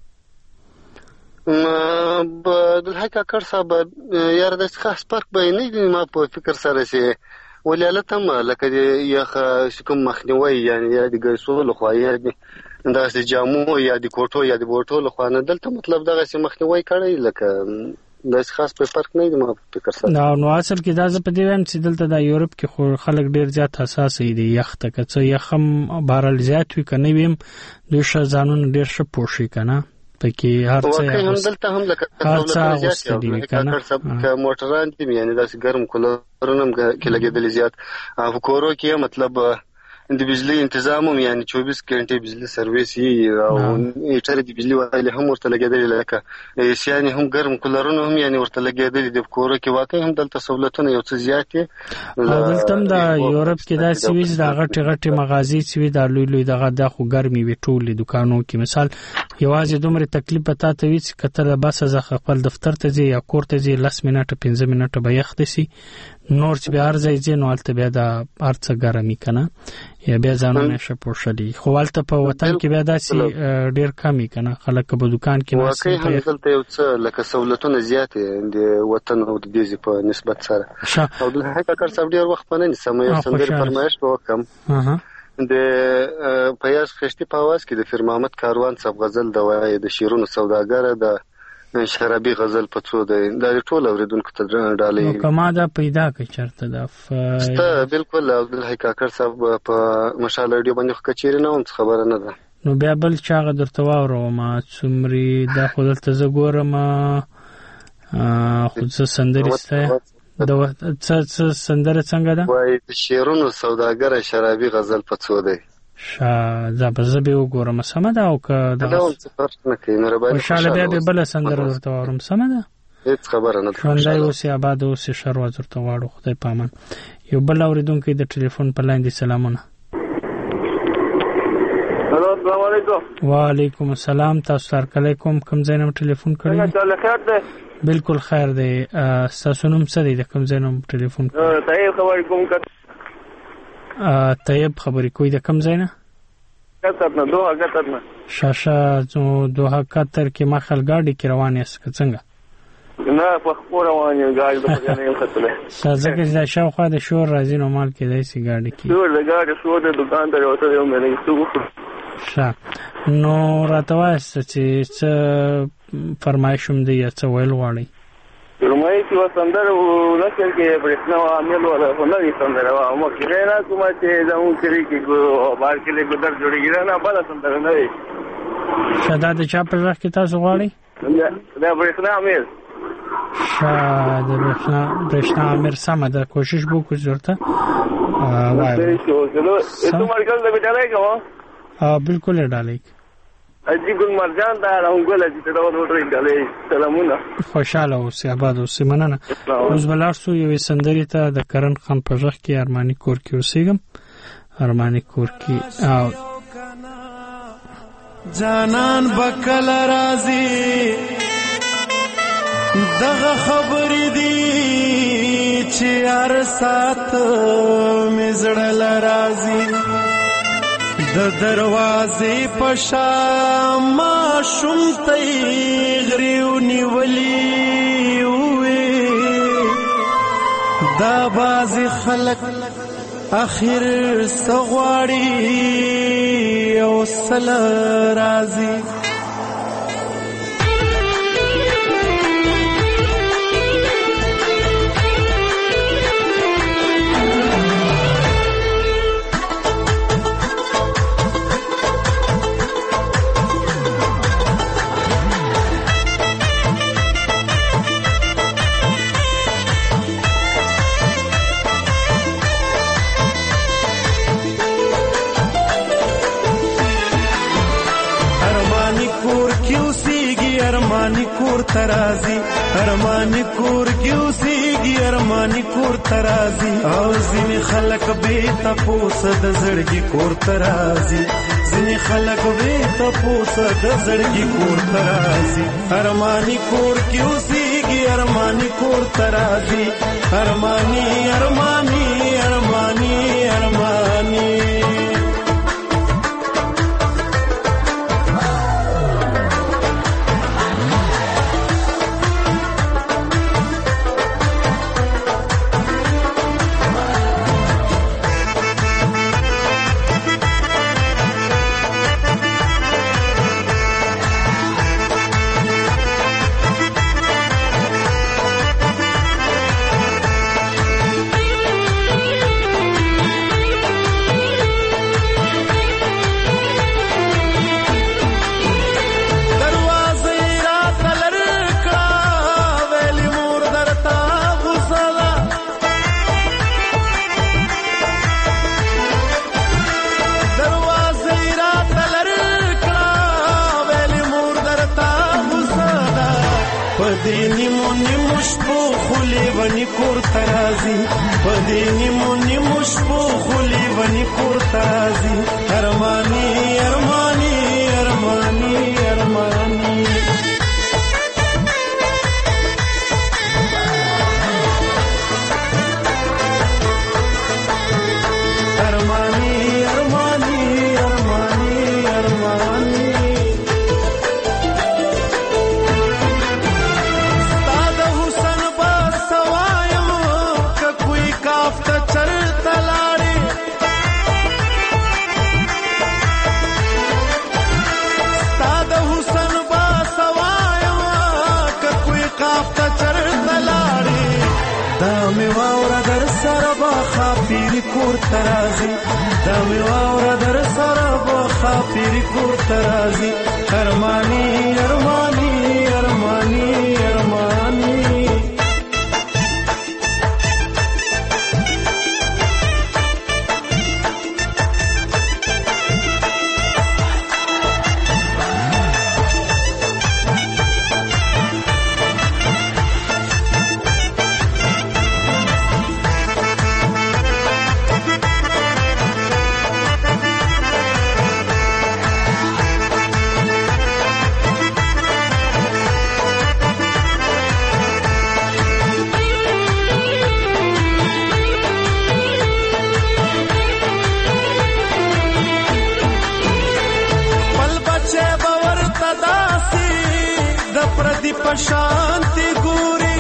Speaker 19: عبدالحی کاکړ صاحب یاره داسې خاص فرق به یې نه وي ما په فکر سره چې ولې هلته هم لکه د یخه چې کوم مخنیوی یعنې یا د ګیسو لخوا یا دغسې جامو یا د کوټو یا د بوټو لخوا نه دلته مطلب دغسې مخنیوی کړی لکه د خاص په فرق نه دی ما فکر سره.
Speaker 1: نو اصل کې دا ز په دی ویم چې دلته د یورپ کې خو خلک ډیر زیات حساس دي یخ ته که څه یخم بارل زیات وي کنه ویم دوی ځانونه ډیر ښه پوښي کنه پکې هر څه
Speaker 19: هم دلته هم لکه
Speaker 1: څه دي کنه
Speaker 19: که موټران دي یعنی داسې ګرم کولرونه کې لګېدل زیات او کورو کې مطلب د بجلی تنظیم هم یعنی 24 غنټه بجلی سرویس یې او هیټر د بجلی وایي هم ورته لګېدل لکه یعنی هم ګرم کولرونه هم یعنی ورته لګېدل د کورو کې واقعي هم دلته سہولتونه یو څه زیات دي.
Speaker 1: دلته د یورپ کې دا سویز د غټي مغازي سوي د لوی دغه د خو ګرمي وي ټول دکانو کې مثال یوازې دومره تکلیف پتا ته وي چې کتل بس از خپل دفتر ته ځي یا کور ته ځي 10 منټه 15 منټه به یخ دي نور چې به ارزای ځي نو البته بیا د ارڅ ګرمي کنه یا بیا ځانونه شپوشلي خو البته په وطن کې بیا داسي ډیر کمی کنه خلک په دکان کې
Speaker 19: واقعي هم دلته یو څه لکه سہولتونه زیات د وطن او د دیزي په نسبت سره او د حقیقت سره ډیر وخت پنه نسمه یو سندري فرمایش وکم د پیاز خشتي په आवाज کې د فرمامت کاروان صاحب غزل د وای د شیرونو سوداګر د شرابي غزل پڅو د ټول اوریدونکو ته ډالې
Speaker 1: کما دا پیدا کی چرته دا
Speaker 19: ستا بالکل د حقیقت صاحب په مشال رادیو باندې کچېره نه هم خبره نه ده
Speaker 1: نو بیا بل چاغه درته واورو ما څومري د خپل ته زګورم خو څه سندرسته د څه سندره څنګه ده
Speaker 19: وای د شیرونو سوداګر شرابي غزل پڅو دی
Speaker 1: دا به زه به وګورم سمه ده او که
Speaker 19: دا څه فرق نه کوي مهرباني
Speaker 1: خوشاله بیا به بل سندره ورته وارم سمه ده
Speaker 19: هیڅ خبره نه ده
Speaker 1: ژوندی اوسې آباد اوسې شروع ورته واړو خدای پامان یو بل اوریدونکو د ټلیفون په لاین دي سلامونه
Speaker 20: الو السلام علیکم
Speaker 1: وعلیکم السلام تاسو علیکم کوم ځای نه ټلیفون کړی
Speaker 20: څنګه خیر ده
Speaker 1: بالکل خیر دی تاسو نوم څه دی د کوم ځای نه ټلیفون
Speaker 20: طيب خبر کوم
Speaker 1: طيب خبرې کوي د کوم ځای نه
Speaker 20: قطر نه دوه قطر نه
Speaker 1: شاشه دوه قطر کې مخال ګاډي کې روان یاست څنګه
Speaker 20: نه په خپل روان یو ګاډي د پخې نه خطله
Speaker 1: ځکه چې شاوخوا د شور راځي نو مال کې دایسي ګاډي کې
Speaker 20: شور د ګاډي شور د دکان ته وته یو مې
Speaker 1: ښه نو راته وایست چې څه فرمایشوم دی یا څه ویل غواړئ
Speaker 20: فرمایي چې وسندر ولکه کې پرېښنه عامل ولا نه سندر او مخکې نه کوم چې زمون کړی کې بار کې له ګدر جوړیږي نه بل سندر نه وي
Speaker 1: شدا د چا په ځخ کې تاسو غواړئ
Speaker 20: دا پرېښنه عامل
Speaker 1: د پرېښنه عامل سم ده کوشش وکړو ضرورت
Speaker 20: وایي ته مرګل د بچای کوم
Speaker 1: بالکل ډالې
Speaker 20: اجي ګل مرجان دا راونګل چې دا ورته ډالې سلامونه
Speaker 1: خوشاله اوسې آباد اوسې مننه اوس بلار سو یو سندري ته د کرن خان په ځخ کې ارماني کور کې اوسېګم ارماني کور کې او
Speaker 8: جانان بکل راضي دغه خبرې دي چې هر سات مزړل راضي د دروازې پشا ما شومتې غریو نیولې وې دا باز خلق اخر سغواړي او سل راضي ترازی ارمانی کور کیوسیږي ارمانی کور ترازی او ځینې خلک به تاسو د زړګي کور ترازی ځینې خلک به تاسو د زړګي کور ترازی ارمانی کور کیوسیږي ارمانی کور ترازی ارمانی ارمانی ارمانی ارمانی پدې نیمو نیمو شپو خولې ونی کور ترازی پدې نیمو نیمو شپو خولې ونی کور ترازی ارمانی ارمانی ارمانی ارمانی کور ترازی دا می واورا در سره بخا پیری کور ترازی ارمانی ارمانی ارمانی ارمانی शांति गोरी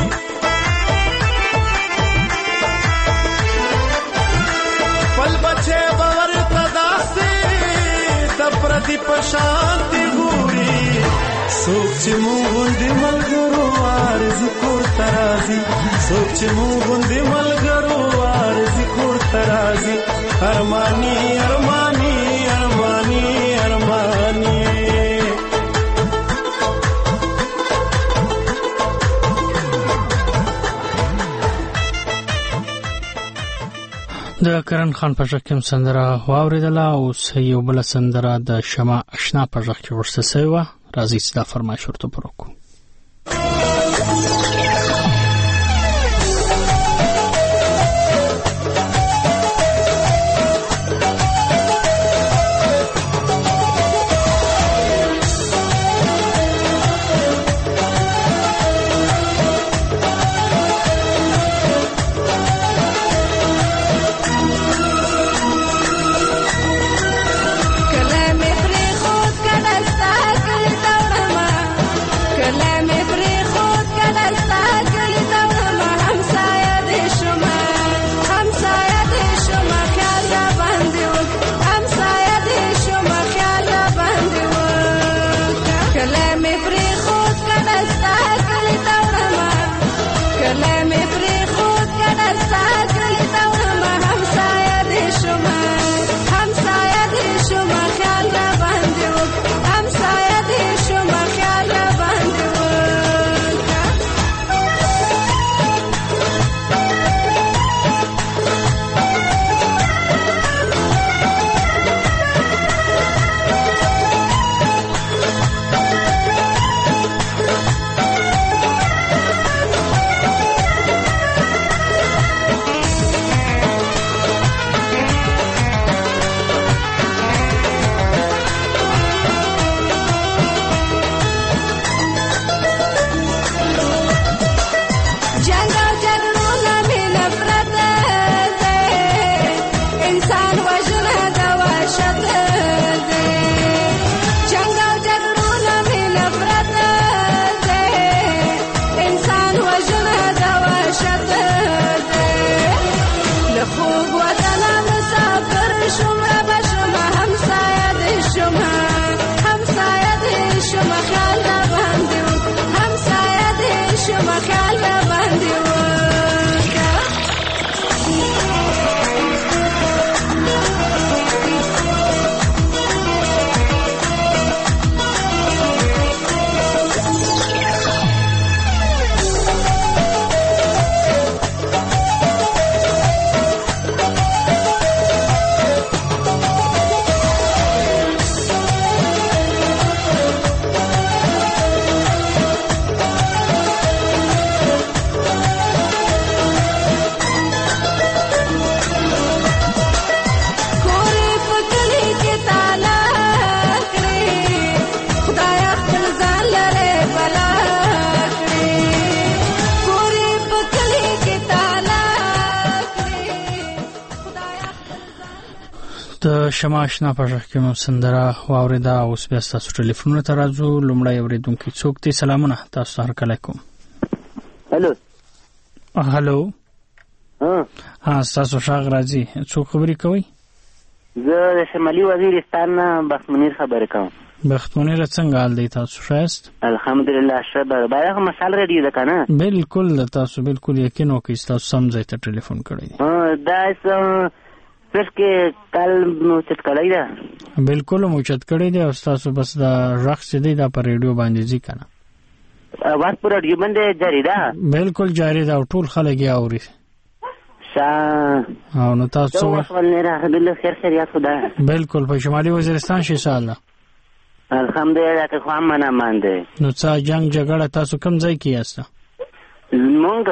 Speaker 8: पल बचे बावर तदासे दप्रदीप शांति गोरी सोच मुंदी मलगरो आरज़ कोर तराजी सोच मुंदी मलगरो आरज़ कोर तराजी अरमानी अरमानी अरमानी अरमानी
Speaker 1: د کرن خان په ژغ کې سندره واوریدله او یو بل سندره د شمع آشنا په ژغ کې ورسته سوی و راځي چې دا فرمایش ورته پوره کړو د شماشنا په ځخ کې مو سندره واوریدا. اوس بیا تاسو ټلیفون ته راځو. لومړی اوریدونکو څوک دی؟ سلامونه، تاسو هر کله کوم.
Speaker 21: هلو
Speaker 1: هلو. تاسو شاغ راځي. څوک خبرې کوي؟
Speaker 21: زه د شمالي وزیرستان نه بخت منیر خبرې کوم.
Speaker 1: بخت منیر څنګه حال دی؟ تاسو شایست؟
Speaker 21: الحمدلله ښه ده. باید مشال ریډیو ده کنه؟
Speaker 1: بالکل تاسو بالکل یقین وکړئ تاسو سم ځای ته ټلیفون کړی دی.
Speaker 21: دا پس کې کال مو چت کړی ده؟
Speaker 1: بالکل مو چت کړی دی. او تاسو بس دا رخ چې دی دا پر ریډیو باندې ځي کنه؟
Speaker 21: اواز پر ریډیو باندې جاری ده؟
Speaker 1: بالکل جاری ده او ټول خلک یې اوري. او نو تاسو بالکل په شمالي وزیرستان شي سال ده
Speaker 21: الحمدلله که خو امن امان دی.
Speaker 1: نو څه جنگ جګړه تاسو کوم ځای کې یاست؟
Speaker 21: مونږ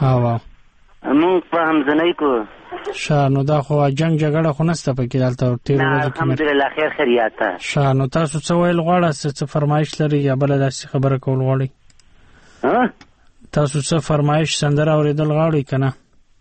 Speaker 21: په همزنۍ کو.
Speaker 1: نو دا خو جنگ جګړه خو نسته پکې دلته تیر ورځې کې.
Speaker 21: الحمدلله خیر خیریت ده.
Speaker 1: نو تاسو څه ویل غواړئ؟ څه فرمایش لري یا بل داسې خبره کول غواړئ؟ تاسو څه فرمایش سندره اوریدل غواړئ کنه؟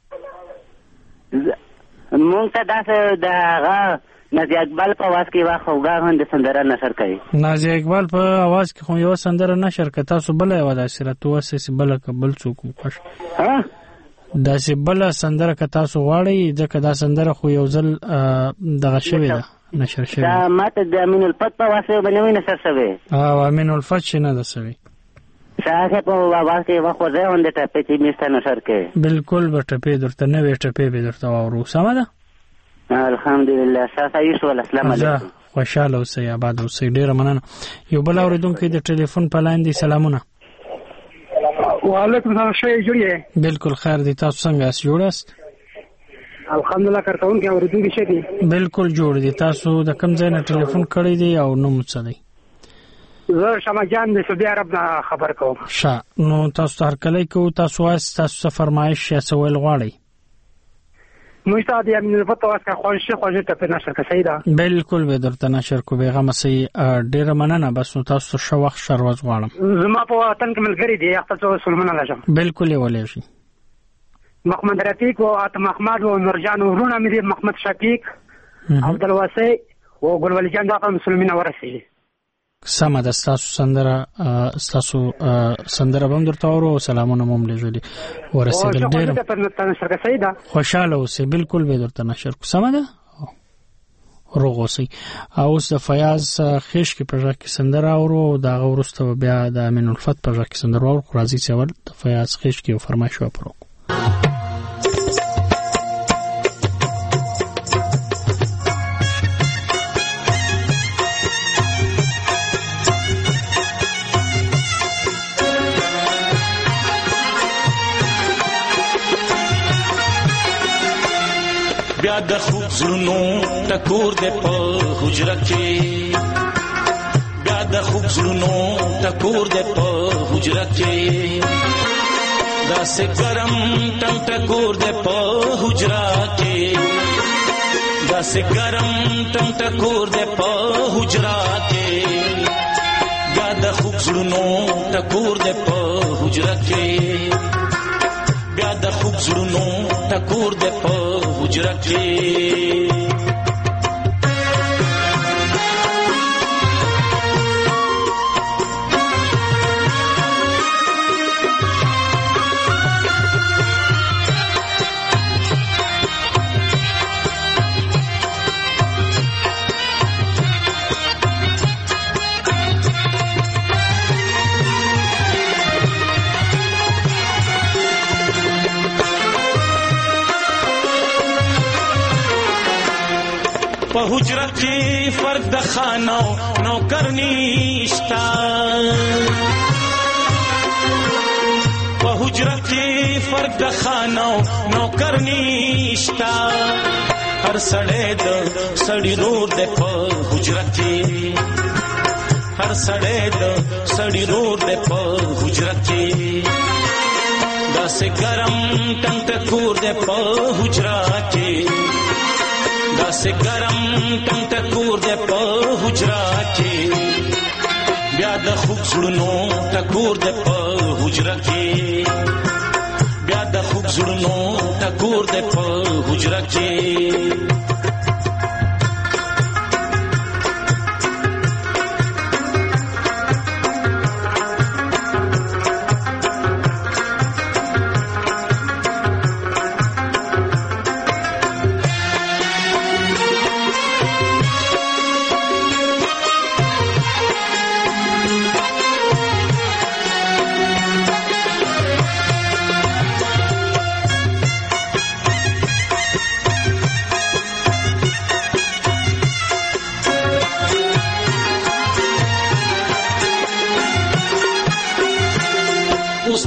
Speaker 21: مونږ ته داسې د هغه نازي اقبال په आवाज کې واخوګا هم د سندره نشر کوي.
Speaker 1: نازي اقبال په आवाज کې خو یو سندره نشر کوي. تاسو بل یو داسې راته وسه بل قبل څوک خوښ داسې بل سندره که تاسو غواړئ ځکه دا سندره خو یو ځل دغه شوې ده نشر شوې.
Speaker 21: دا ماته د امین الفت په واسطه باندې نشر شوې.
Speaker 1: امین الفت چې نه ده شوې.
Speaker 21: شاهه په आवाज کې واخوځه هم د ټپې چې میسته نشر کوي.
Speaker 1: بالکل به ټپې درته نوې ټپې به درته واورو. سمه ده؟
Speaker 21: الحمدلله. شاته یو السلام علیکم.
Speaker 1: خوشاله اوسئ، آباد اوسئ. ډیره مننه. یو بل اوریدونکو د ټلیفون په لاین دی. سلامونه.
Speaker 22: وعلیکم السلام. ښه جوړ یې؟
Speaker 1: بالکل خیر دی. تاسو څنګه یاست؟ جوړ یاست؟
Speaker 22: الحمدلله. کارکونکو اوریدونکو ښه دي؟
Speaker 1: بالکل جوړ دي. تاسو د کوم ځای نه ټلیفون کړی دی او نوم څه دی؟
Speaker 22: زه شمع جان د سعودي عرب نه خبر کوم.
Speaker 1: نو تاسو هر کله کو تاسو وایي تاسو څه فرمایش یا څه ویل غواړئ؟
Speaker 22: موږ ته د امین الفت واس کا خوښ ته په نشر کې صحیح ده.
Speaker 1: بالکل به درته نشر کو بیغه مسي. ډیره مننه. بس نو تاسو شو وخت شروز غواړم.
Speaker 22: زما په وطن کې ملګری دی خپل سلمان لاشم.
Speaker 1: بالکل ولې شي
Speaker 22: محمد رفیق او عطا محمد او نورجان ورونه مې محمد شفیق عبدالواسع او ګلولی جان دا مسلمانان ورسېږي.
Speaker 1: سمه ده. ستاسو سندره به هم درته اورو. سلامونه مو هم لېږلي ورسېدل. ډېر خوشحاله اوسئ. بالکل به درته نشر کو. سمه ده. روغ اوسئ. اوس د فیاض خیشکي په غږ کې سندره اورو. د هغه وروسته بیا د امین الفت په غږ کې سندره اورو. راځئ چې اول د فیاض خیشکي یو فرمایش وپرو.
Speaker 23: بیا د خوب زړونو ټکور دې په حجره کې، بیا د خوب زړونو ټکور دې په حجره کې، داسې ګرم ټنګ ټکور دې په حجره کې، داسې ګرم ټنګ ټکور دې په حجره کې، بیا د خوب زړونو ټکور دې په حجره کې، بیا د خوب زړونو ټکور دې په حجره کې. په حجره کې فرق د خانو نوکر نشتا، په حجره کې فرق د خانو نوکر نشتا، هر سړی د سړی رور دی په حجره کې، هر سړی د سړی رور دی په حجره کې، داسې ګرم ټنګ ټکور دی په حجره کې، داسې ګرم ټنګ ټکور دی په حجره کې، بیا د خوب زړونو ټکور دی په حجره کې، بیا د خوب زړونو ټکور دی په حجره کې.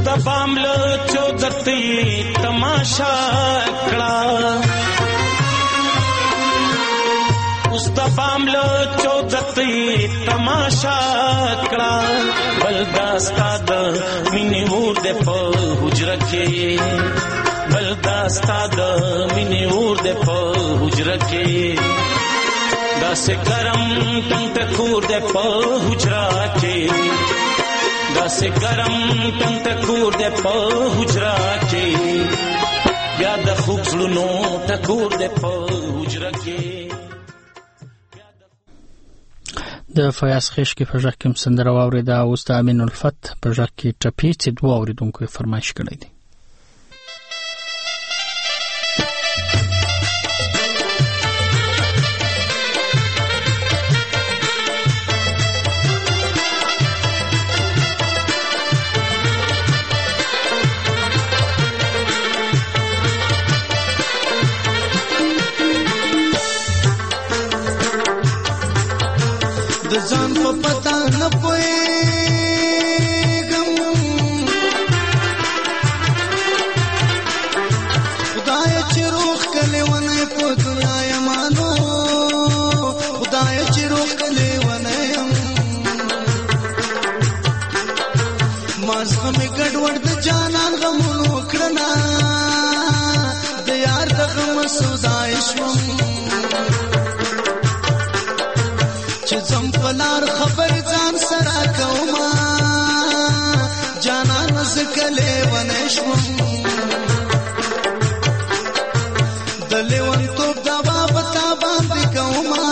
Speaker 23: اوس د بام له چودتي تماشا کړه اوس د بام له چودتي تماشا کړه بل دا ستا د مینې اور دې په حجره کې بل دا ستا د مینې اور دې په حجره کې داسې ګرم ټنګ ټکور دې په حجره کې داسې ګرم ټنګ ټکور دې په حجره کې بیا د خوږ زړونو ټکور دې په حجره کې
Speaker 1: د فیاض خشکی په ژغ کې سندره واوریده اوس د امین الفت په ژغ کې ټپي چې دوه اوریدونکو فرمایش کړی دی
Speaker 3: د ځان په پتا نه پوهېږم خدای چې روح کلی ونی په دنیا یمانو خدای چې روح کلی ونی یم ما زغمې ګډوډ د جانان غمونو کړنه د یار د غم سودای شوم زم پلار خبر ځان سره کوما جانان زکلې ونشم د لیوان توپ دوا پتا باندې کوما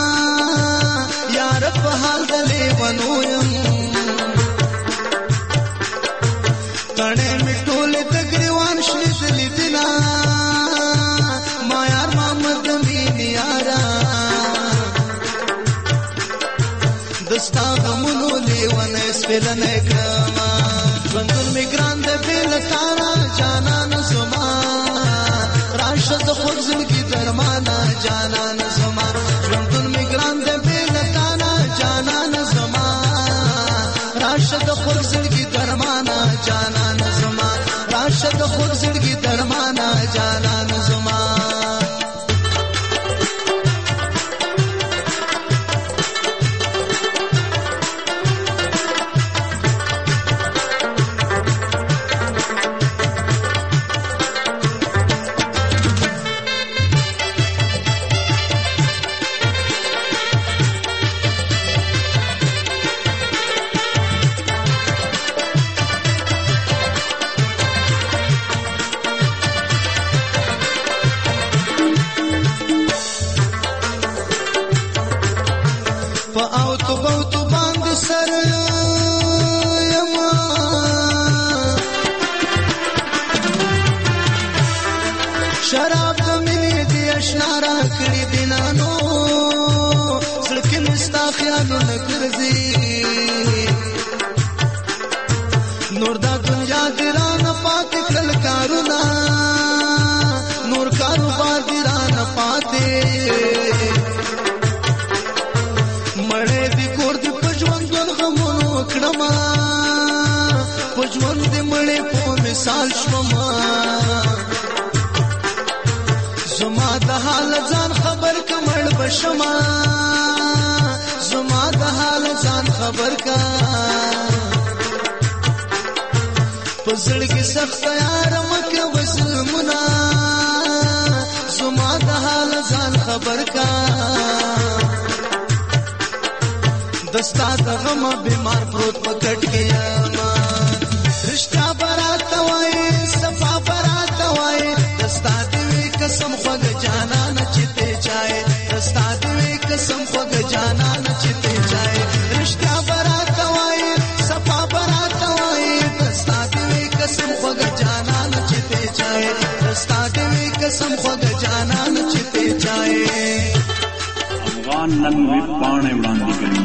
Speaker 3: یار په حال د لیوانو يم کڼې میټولې د ګریوان شې دلی دلا ما یار محمد مين یارا دستا غمونو لیوانه سپیلنه کما ژوندون می ګران د بیل تارا جانان زما راشد خود زندگی درمانا جانان زما ژوندون می ګران د بیل تارا جانان زما راشد خود زندگی درمانا جانان زما راشد خود زندگی درمانا جانان زما شراب د مینې دی اشنا را کړی دینانو زړه مستا خیالونه ګرځي نور دا دنیا ګرانه پاتې کړل کارونه نور کاروبار ګرانه پاتې مړې دې کور دې په ژوند غمونو کړما په ژوند دې مړې په مثال شوما زما د حال ځان خبر کمړ بشما زما د حال ځان خبر کا پزړ کې سخت یار مکه وسلمنا زما د حال ځان خبر کا دستا د غم بیمار پروت پکټ کې یما رشتہ برات وای صفا برات وای دستا قسم خوږ جانا نچته چای رستا دې قسم خوږ جانا نچته چای رشتہ برات وای صفا برات وای رستا دې قسم خوږ جانا نچته چای رستا دې قسم خوږ جانا نچته چای
Speaker 4: افغان نن وی پانه وړاندې کوي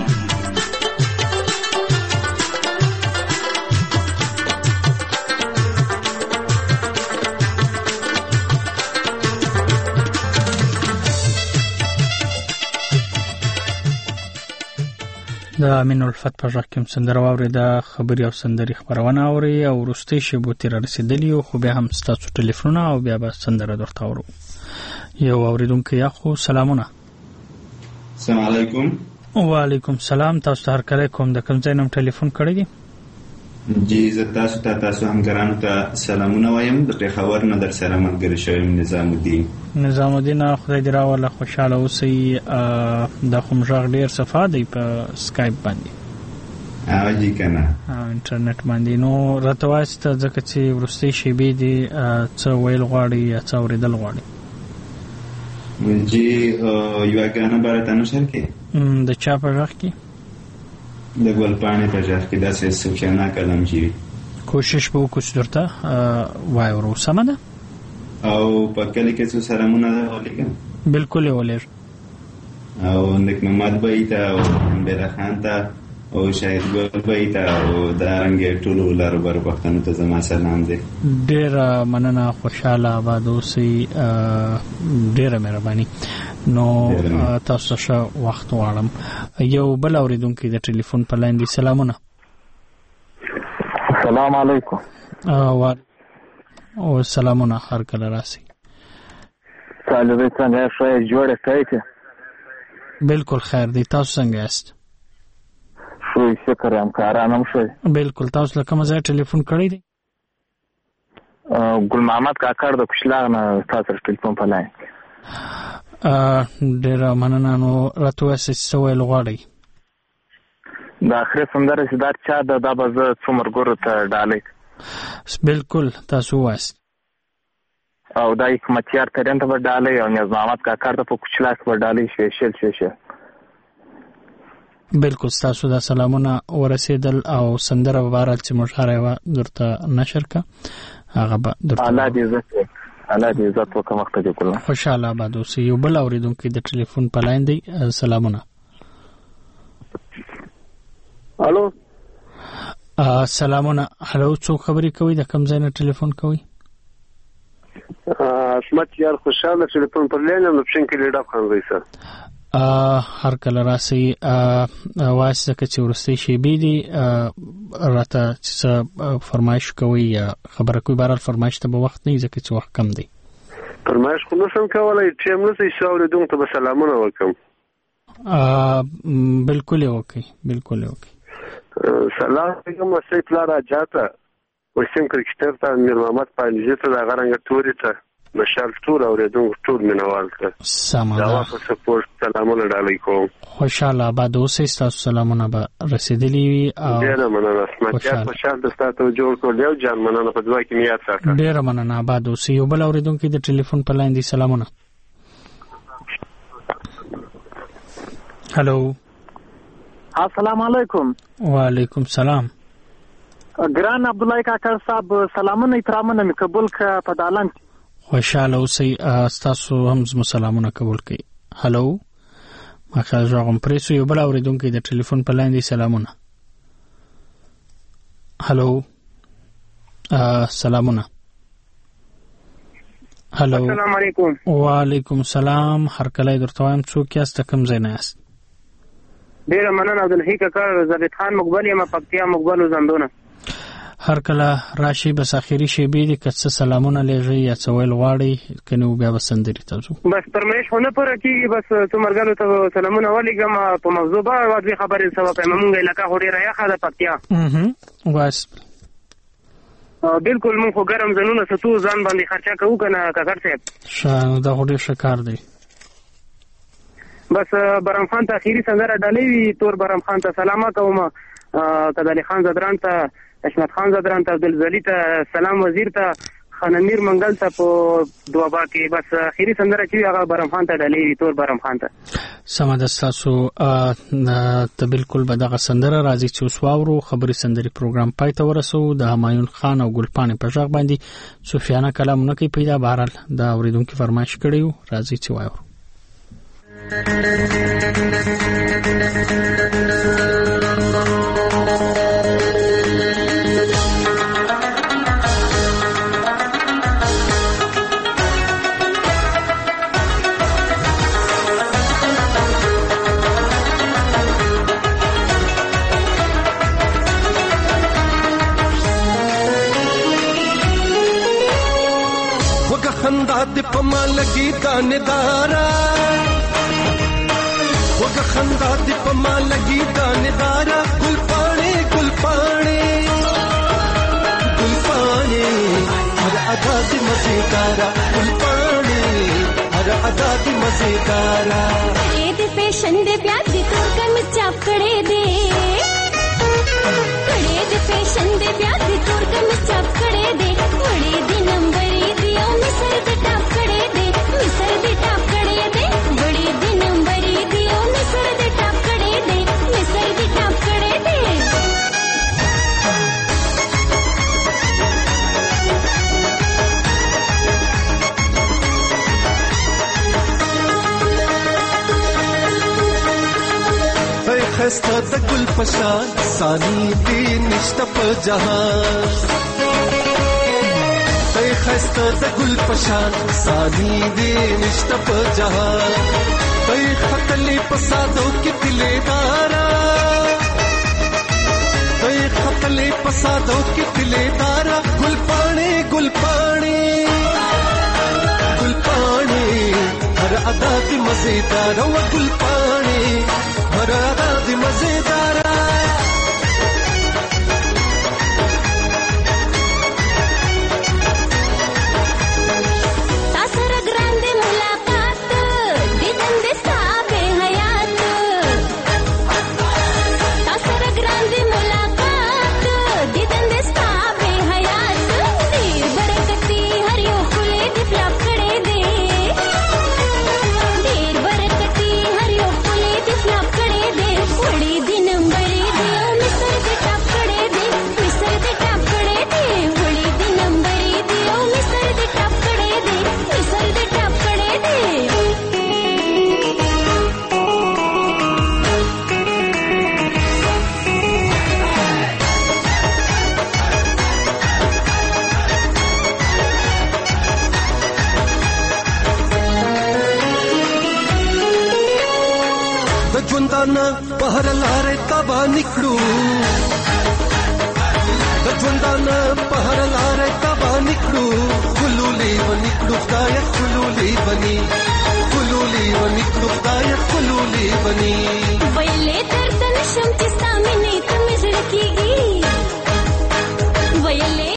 Speaker 1: د امین الفت په ځکه کوم سندره واوري د خبري او سندري خبرونه اوري او ورستي شبو تیر رسیدلی خو به هم ستاسو ټلیفون او بیا به سندره درته اورو. یو اوریدونکو یا خو سلامونه.
Speaker 6: السلام علیکم.
Speaker 1: وعلیکم سلام. تاسو هر کله کوم د کوم ځای نوم ټلیفون کړی دی؟
Speaker 6: جی زه تاسو هم ګرانو ته سلامونه وایم. د پیښور نه در سره ملګری شوم نظام الدین.
Speaker 1: خدای دې راوله خوشاله اوسئ. د خمژغ ډیر صفه دی په سکایپ باندې
Speaker 6: جی کنه
Speaker 1: انټرنیټ باندې. نو راته واسطه ځکه چې ورستي شی به دي څه ویل غواړي یا څه اوریدل غواړي.
Speaker 6: جی یو غانه برته نشر کې
Speaker 1: د چا په ځخ کې
Speaker 6: د ګلپانې په ځخ کې داسې سوچنا کلم جی
Speaker 1: کوشش به وکړو درته وای ورو سم ده
Speaker 6: او په کلی کې څو سلامونه ولیکم.
Speaker 1: بالکل ولر
Speaker 6: او نک محمد بایتا او بیره خان ته او شاید ګل بایتا او دارنګ ټول لار بر وختونو ته زما سلام دی.
Speaker 1: ډیر مننه. خوشاله آباد اوسئ. ډیره مهرباني. نو تاسو ښه وخت غواړم. یو بل اوریدونکو د ټلیفون په لاین دی. سلامونه.
Speaker 7: السلام علیکم.
Speaker 1: او سلامونه. هر کله راسي.
Speaker 7: طالبې څنګه شوي جوړه کایته؟
Speaker 1: بالکل خیر دی. تاسو څنګه یاست؟
Speaker 7: شوي شکر یم کارانم شوي.
Speaker 1: بالکل. تاسو له کوم ځای ټلیفون کړی دی؟
Speaker 7: ګل محمد کاکړ د کشلاغ نه تاسو ټلیفون په لاین.
Speaker 1: ډیر مننه. نو راته واسه څه ویل غواړئ؟
Speaker 7: د اخر سندره چې دا چا د بازه څومره ګورو ته ډالې.
Speaker 1: بالکل تاسو وایست.
Speaker 7: او دا حکمتیار ترین ته ډالې او نظام محمد کاکړ ته په کچلاک په ډالې شیشل.
Speaker 1: بالکل. تاسو دا سلامونه ورسېدل او سندره وبارل چې مشهره و درته نشر کا هغه به درته
Speaker 7: الله دې عزت وکړه. وخت دې کول.
Speaker 1: خوشاله آباد اوسئ. یو بل اوریدونکو د ټلیفون په لاین دی. سلامونه.
Speaker 10: الو.
Speaker 1: سلامونه. هلو څوک خبرې کوي؟ د کوم ځای نه ټلیفون کوي؟
Speaker 10: اسمت یار خوشاله ټلیفون پر لاین نو څنګه کې لیډا خان وایسه.
Speaker 1: هر کله راسي واسه چې ورستي شي بي دي راته چې فرمایش کوي یا خبره کوي. بهر فرمایش ته به وخت نه ځکه چې وخت کم دی.
Speaker 10: فرمایش خو نشم کولای. ټیم نه سي شاورې دوم ته سلامونه وکم.
Speaker 1: بالکل اوکے.
Speaker 10: سلام علیکم. وسې پلار اجازه وسیم کرکټر ته میر محمد پنځه ته د غرنګ توري ته مشال ټول اوریدونکو ټول مینوال ته
Speaker 1: سلامونه.
Speaker 10: دا په سپورت سلامونه علیکم.
Speaker 1: خوشاله آباد اوسئ. تاسو سلامونه به رسیدلی وي.
Speaker 10: ډیره مننه. اسمت خوشاله د تاسو جوړ کول یو جان مننه. په دوا کې میات ساتل.
Speaker 1: ډیره مننه. آباد اوسئ. یو بل اوریدونکو د ټلیفون په لاین دی. سلامونه. هلو.
Speaker 24: السلام علیکم.
Speaker 1: وعلیکم سلام.
Speaker 24: ګران عبد الله کاکړ صاحب سلامونه احترامونه می قبول ک په دالان.
Speaker 1: خوشاله اوسئ. تاسو هم سلامونه قبول کړئ. هلو. ماخه ژوند پریسو. یو بل اوریدونکو د ټلیفون په لاین دی. سلامونه. هلو. سلامونه. هلو.
Speaker 24: السلام علیکم.
Speaker 1: وعلیکم سلام. هر کله درته وایم څوک یاست کوم ځای نه یاست؟
Speaker 24: ډیره مننه. عبدالحی کاکړ زبید خان مقبل یم پکتیا مقبل زندونه.
Speaker 1: هر کله راشي بس اخیری شی به دي که څه سلامونه لږی یا څه ویل غواړي کنه بیا وسندري تاسو
Speaker 24: بس فرمایش هونه پر کیږي. بس څومرګلو ته سلامونه ولیکم په موضوع باندې خبرې سبا په موږ علاقہ هوري رایا خاله پکتیا.
Speaker 1: واس
Speaker 24: بالکل موږ ګرم زنونه ستو ځان باندې خرچه کوو کنه کاکړ صاحب.
Speaker 1: شانو دا هوري شکار دی.
Speaker 24: بس برام خان ته اخیری سندره ډالې وی. تور برام خان ته سلامات کوم. کدالي خان زدران ته اشمت خان زدران ته عبدالزلی ته سلام وزیر ته خانمیر منګل ته په دوابا کې. بس اخیری سندره چې هغه برام خان ته ډالې وی. تور برام خان ته
Speaker 1: سمه ده. تاسو ته بالکل به دغه سندره راځي چې اوس واورو. خبري سندري پروګرام پای ته ورسو. د همایون خان او ګلپانې په ژغ باندې سفیانه کلامونه کوي پیدا. بهرال دا اوریدونکو فرمایش کړیو. راځي چې واورو.
Speaker 3: خندا دې په ما لګي دانهدارا وګه خندا دې په ما لګي دانهدارا ګل پاڼې ګل پاڼې ګل پاڼې هر ادا دې مزیدارا ګل پاڼې هر ادا دې مزیدارا
Speaker 5: اے دې فیشن دې پیار دې تور کم چاپ کړې دې کړې دې فیشن دې پیار دې تور کم چاپ کړې دې وړې دې نمبرې دې او مصر دې ټاپ کړې دې مصر دې ټاپ کړې دې وړې دې نمبرې دې او مصر دې ټاپ کړې دې مصر دې ټاپ کړې دې
Speaker 3: خسته د ګل پشان سانی دې نشته په جهان ای خسته د ګل پشان سانی دې نشته په جهان ای خطلې پسادو کې دلدارا ای خطلې پسادو کې دلدارا ګل پاڼې ګل پاڼې ګل پاڼې هر ادا دې مزیدار او ګل پاڼې هر ادا دې مزیدار
Speaker 5: تاسره ګرانده ملاقات دیدن دې صاحب حیات تاسره ګرانده ملاقات دیدن دې صاحب حیات ډیر برکتی هر یو خله دې فلاپ کړې دې ډیر برکتی هر یو خله دې فلاپ کړې دې وړې دې نمبرې دې مصر دې ټاپ کړې دې مصر دې ټاپ کړې دې وړې دې نمبرې دې او مصر دې ټاپ کړې دې مصر دې ټاپ کړې دې
Speaker 3: د ژوندانه بهر لارې تبا نکړو د ژوندانه بهر لارې تبا نکړو خلولې ونکړو خدای خلولې بني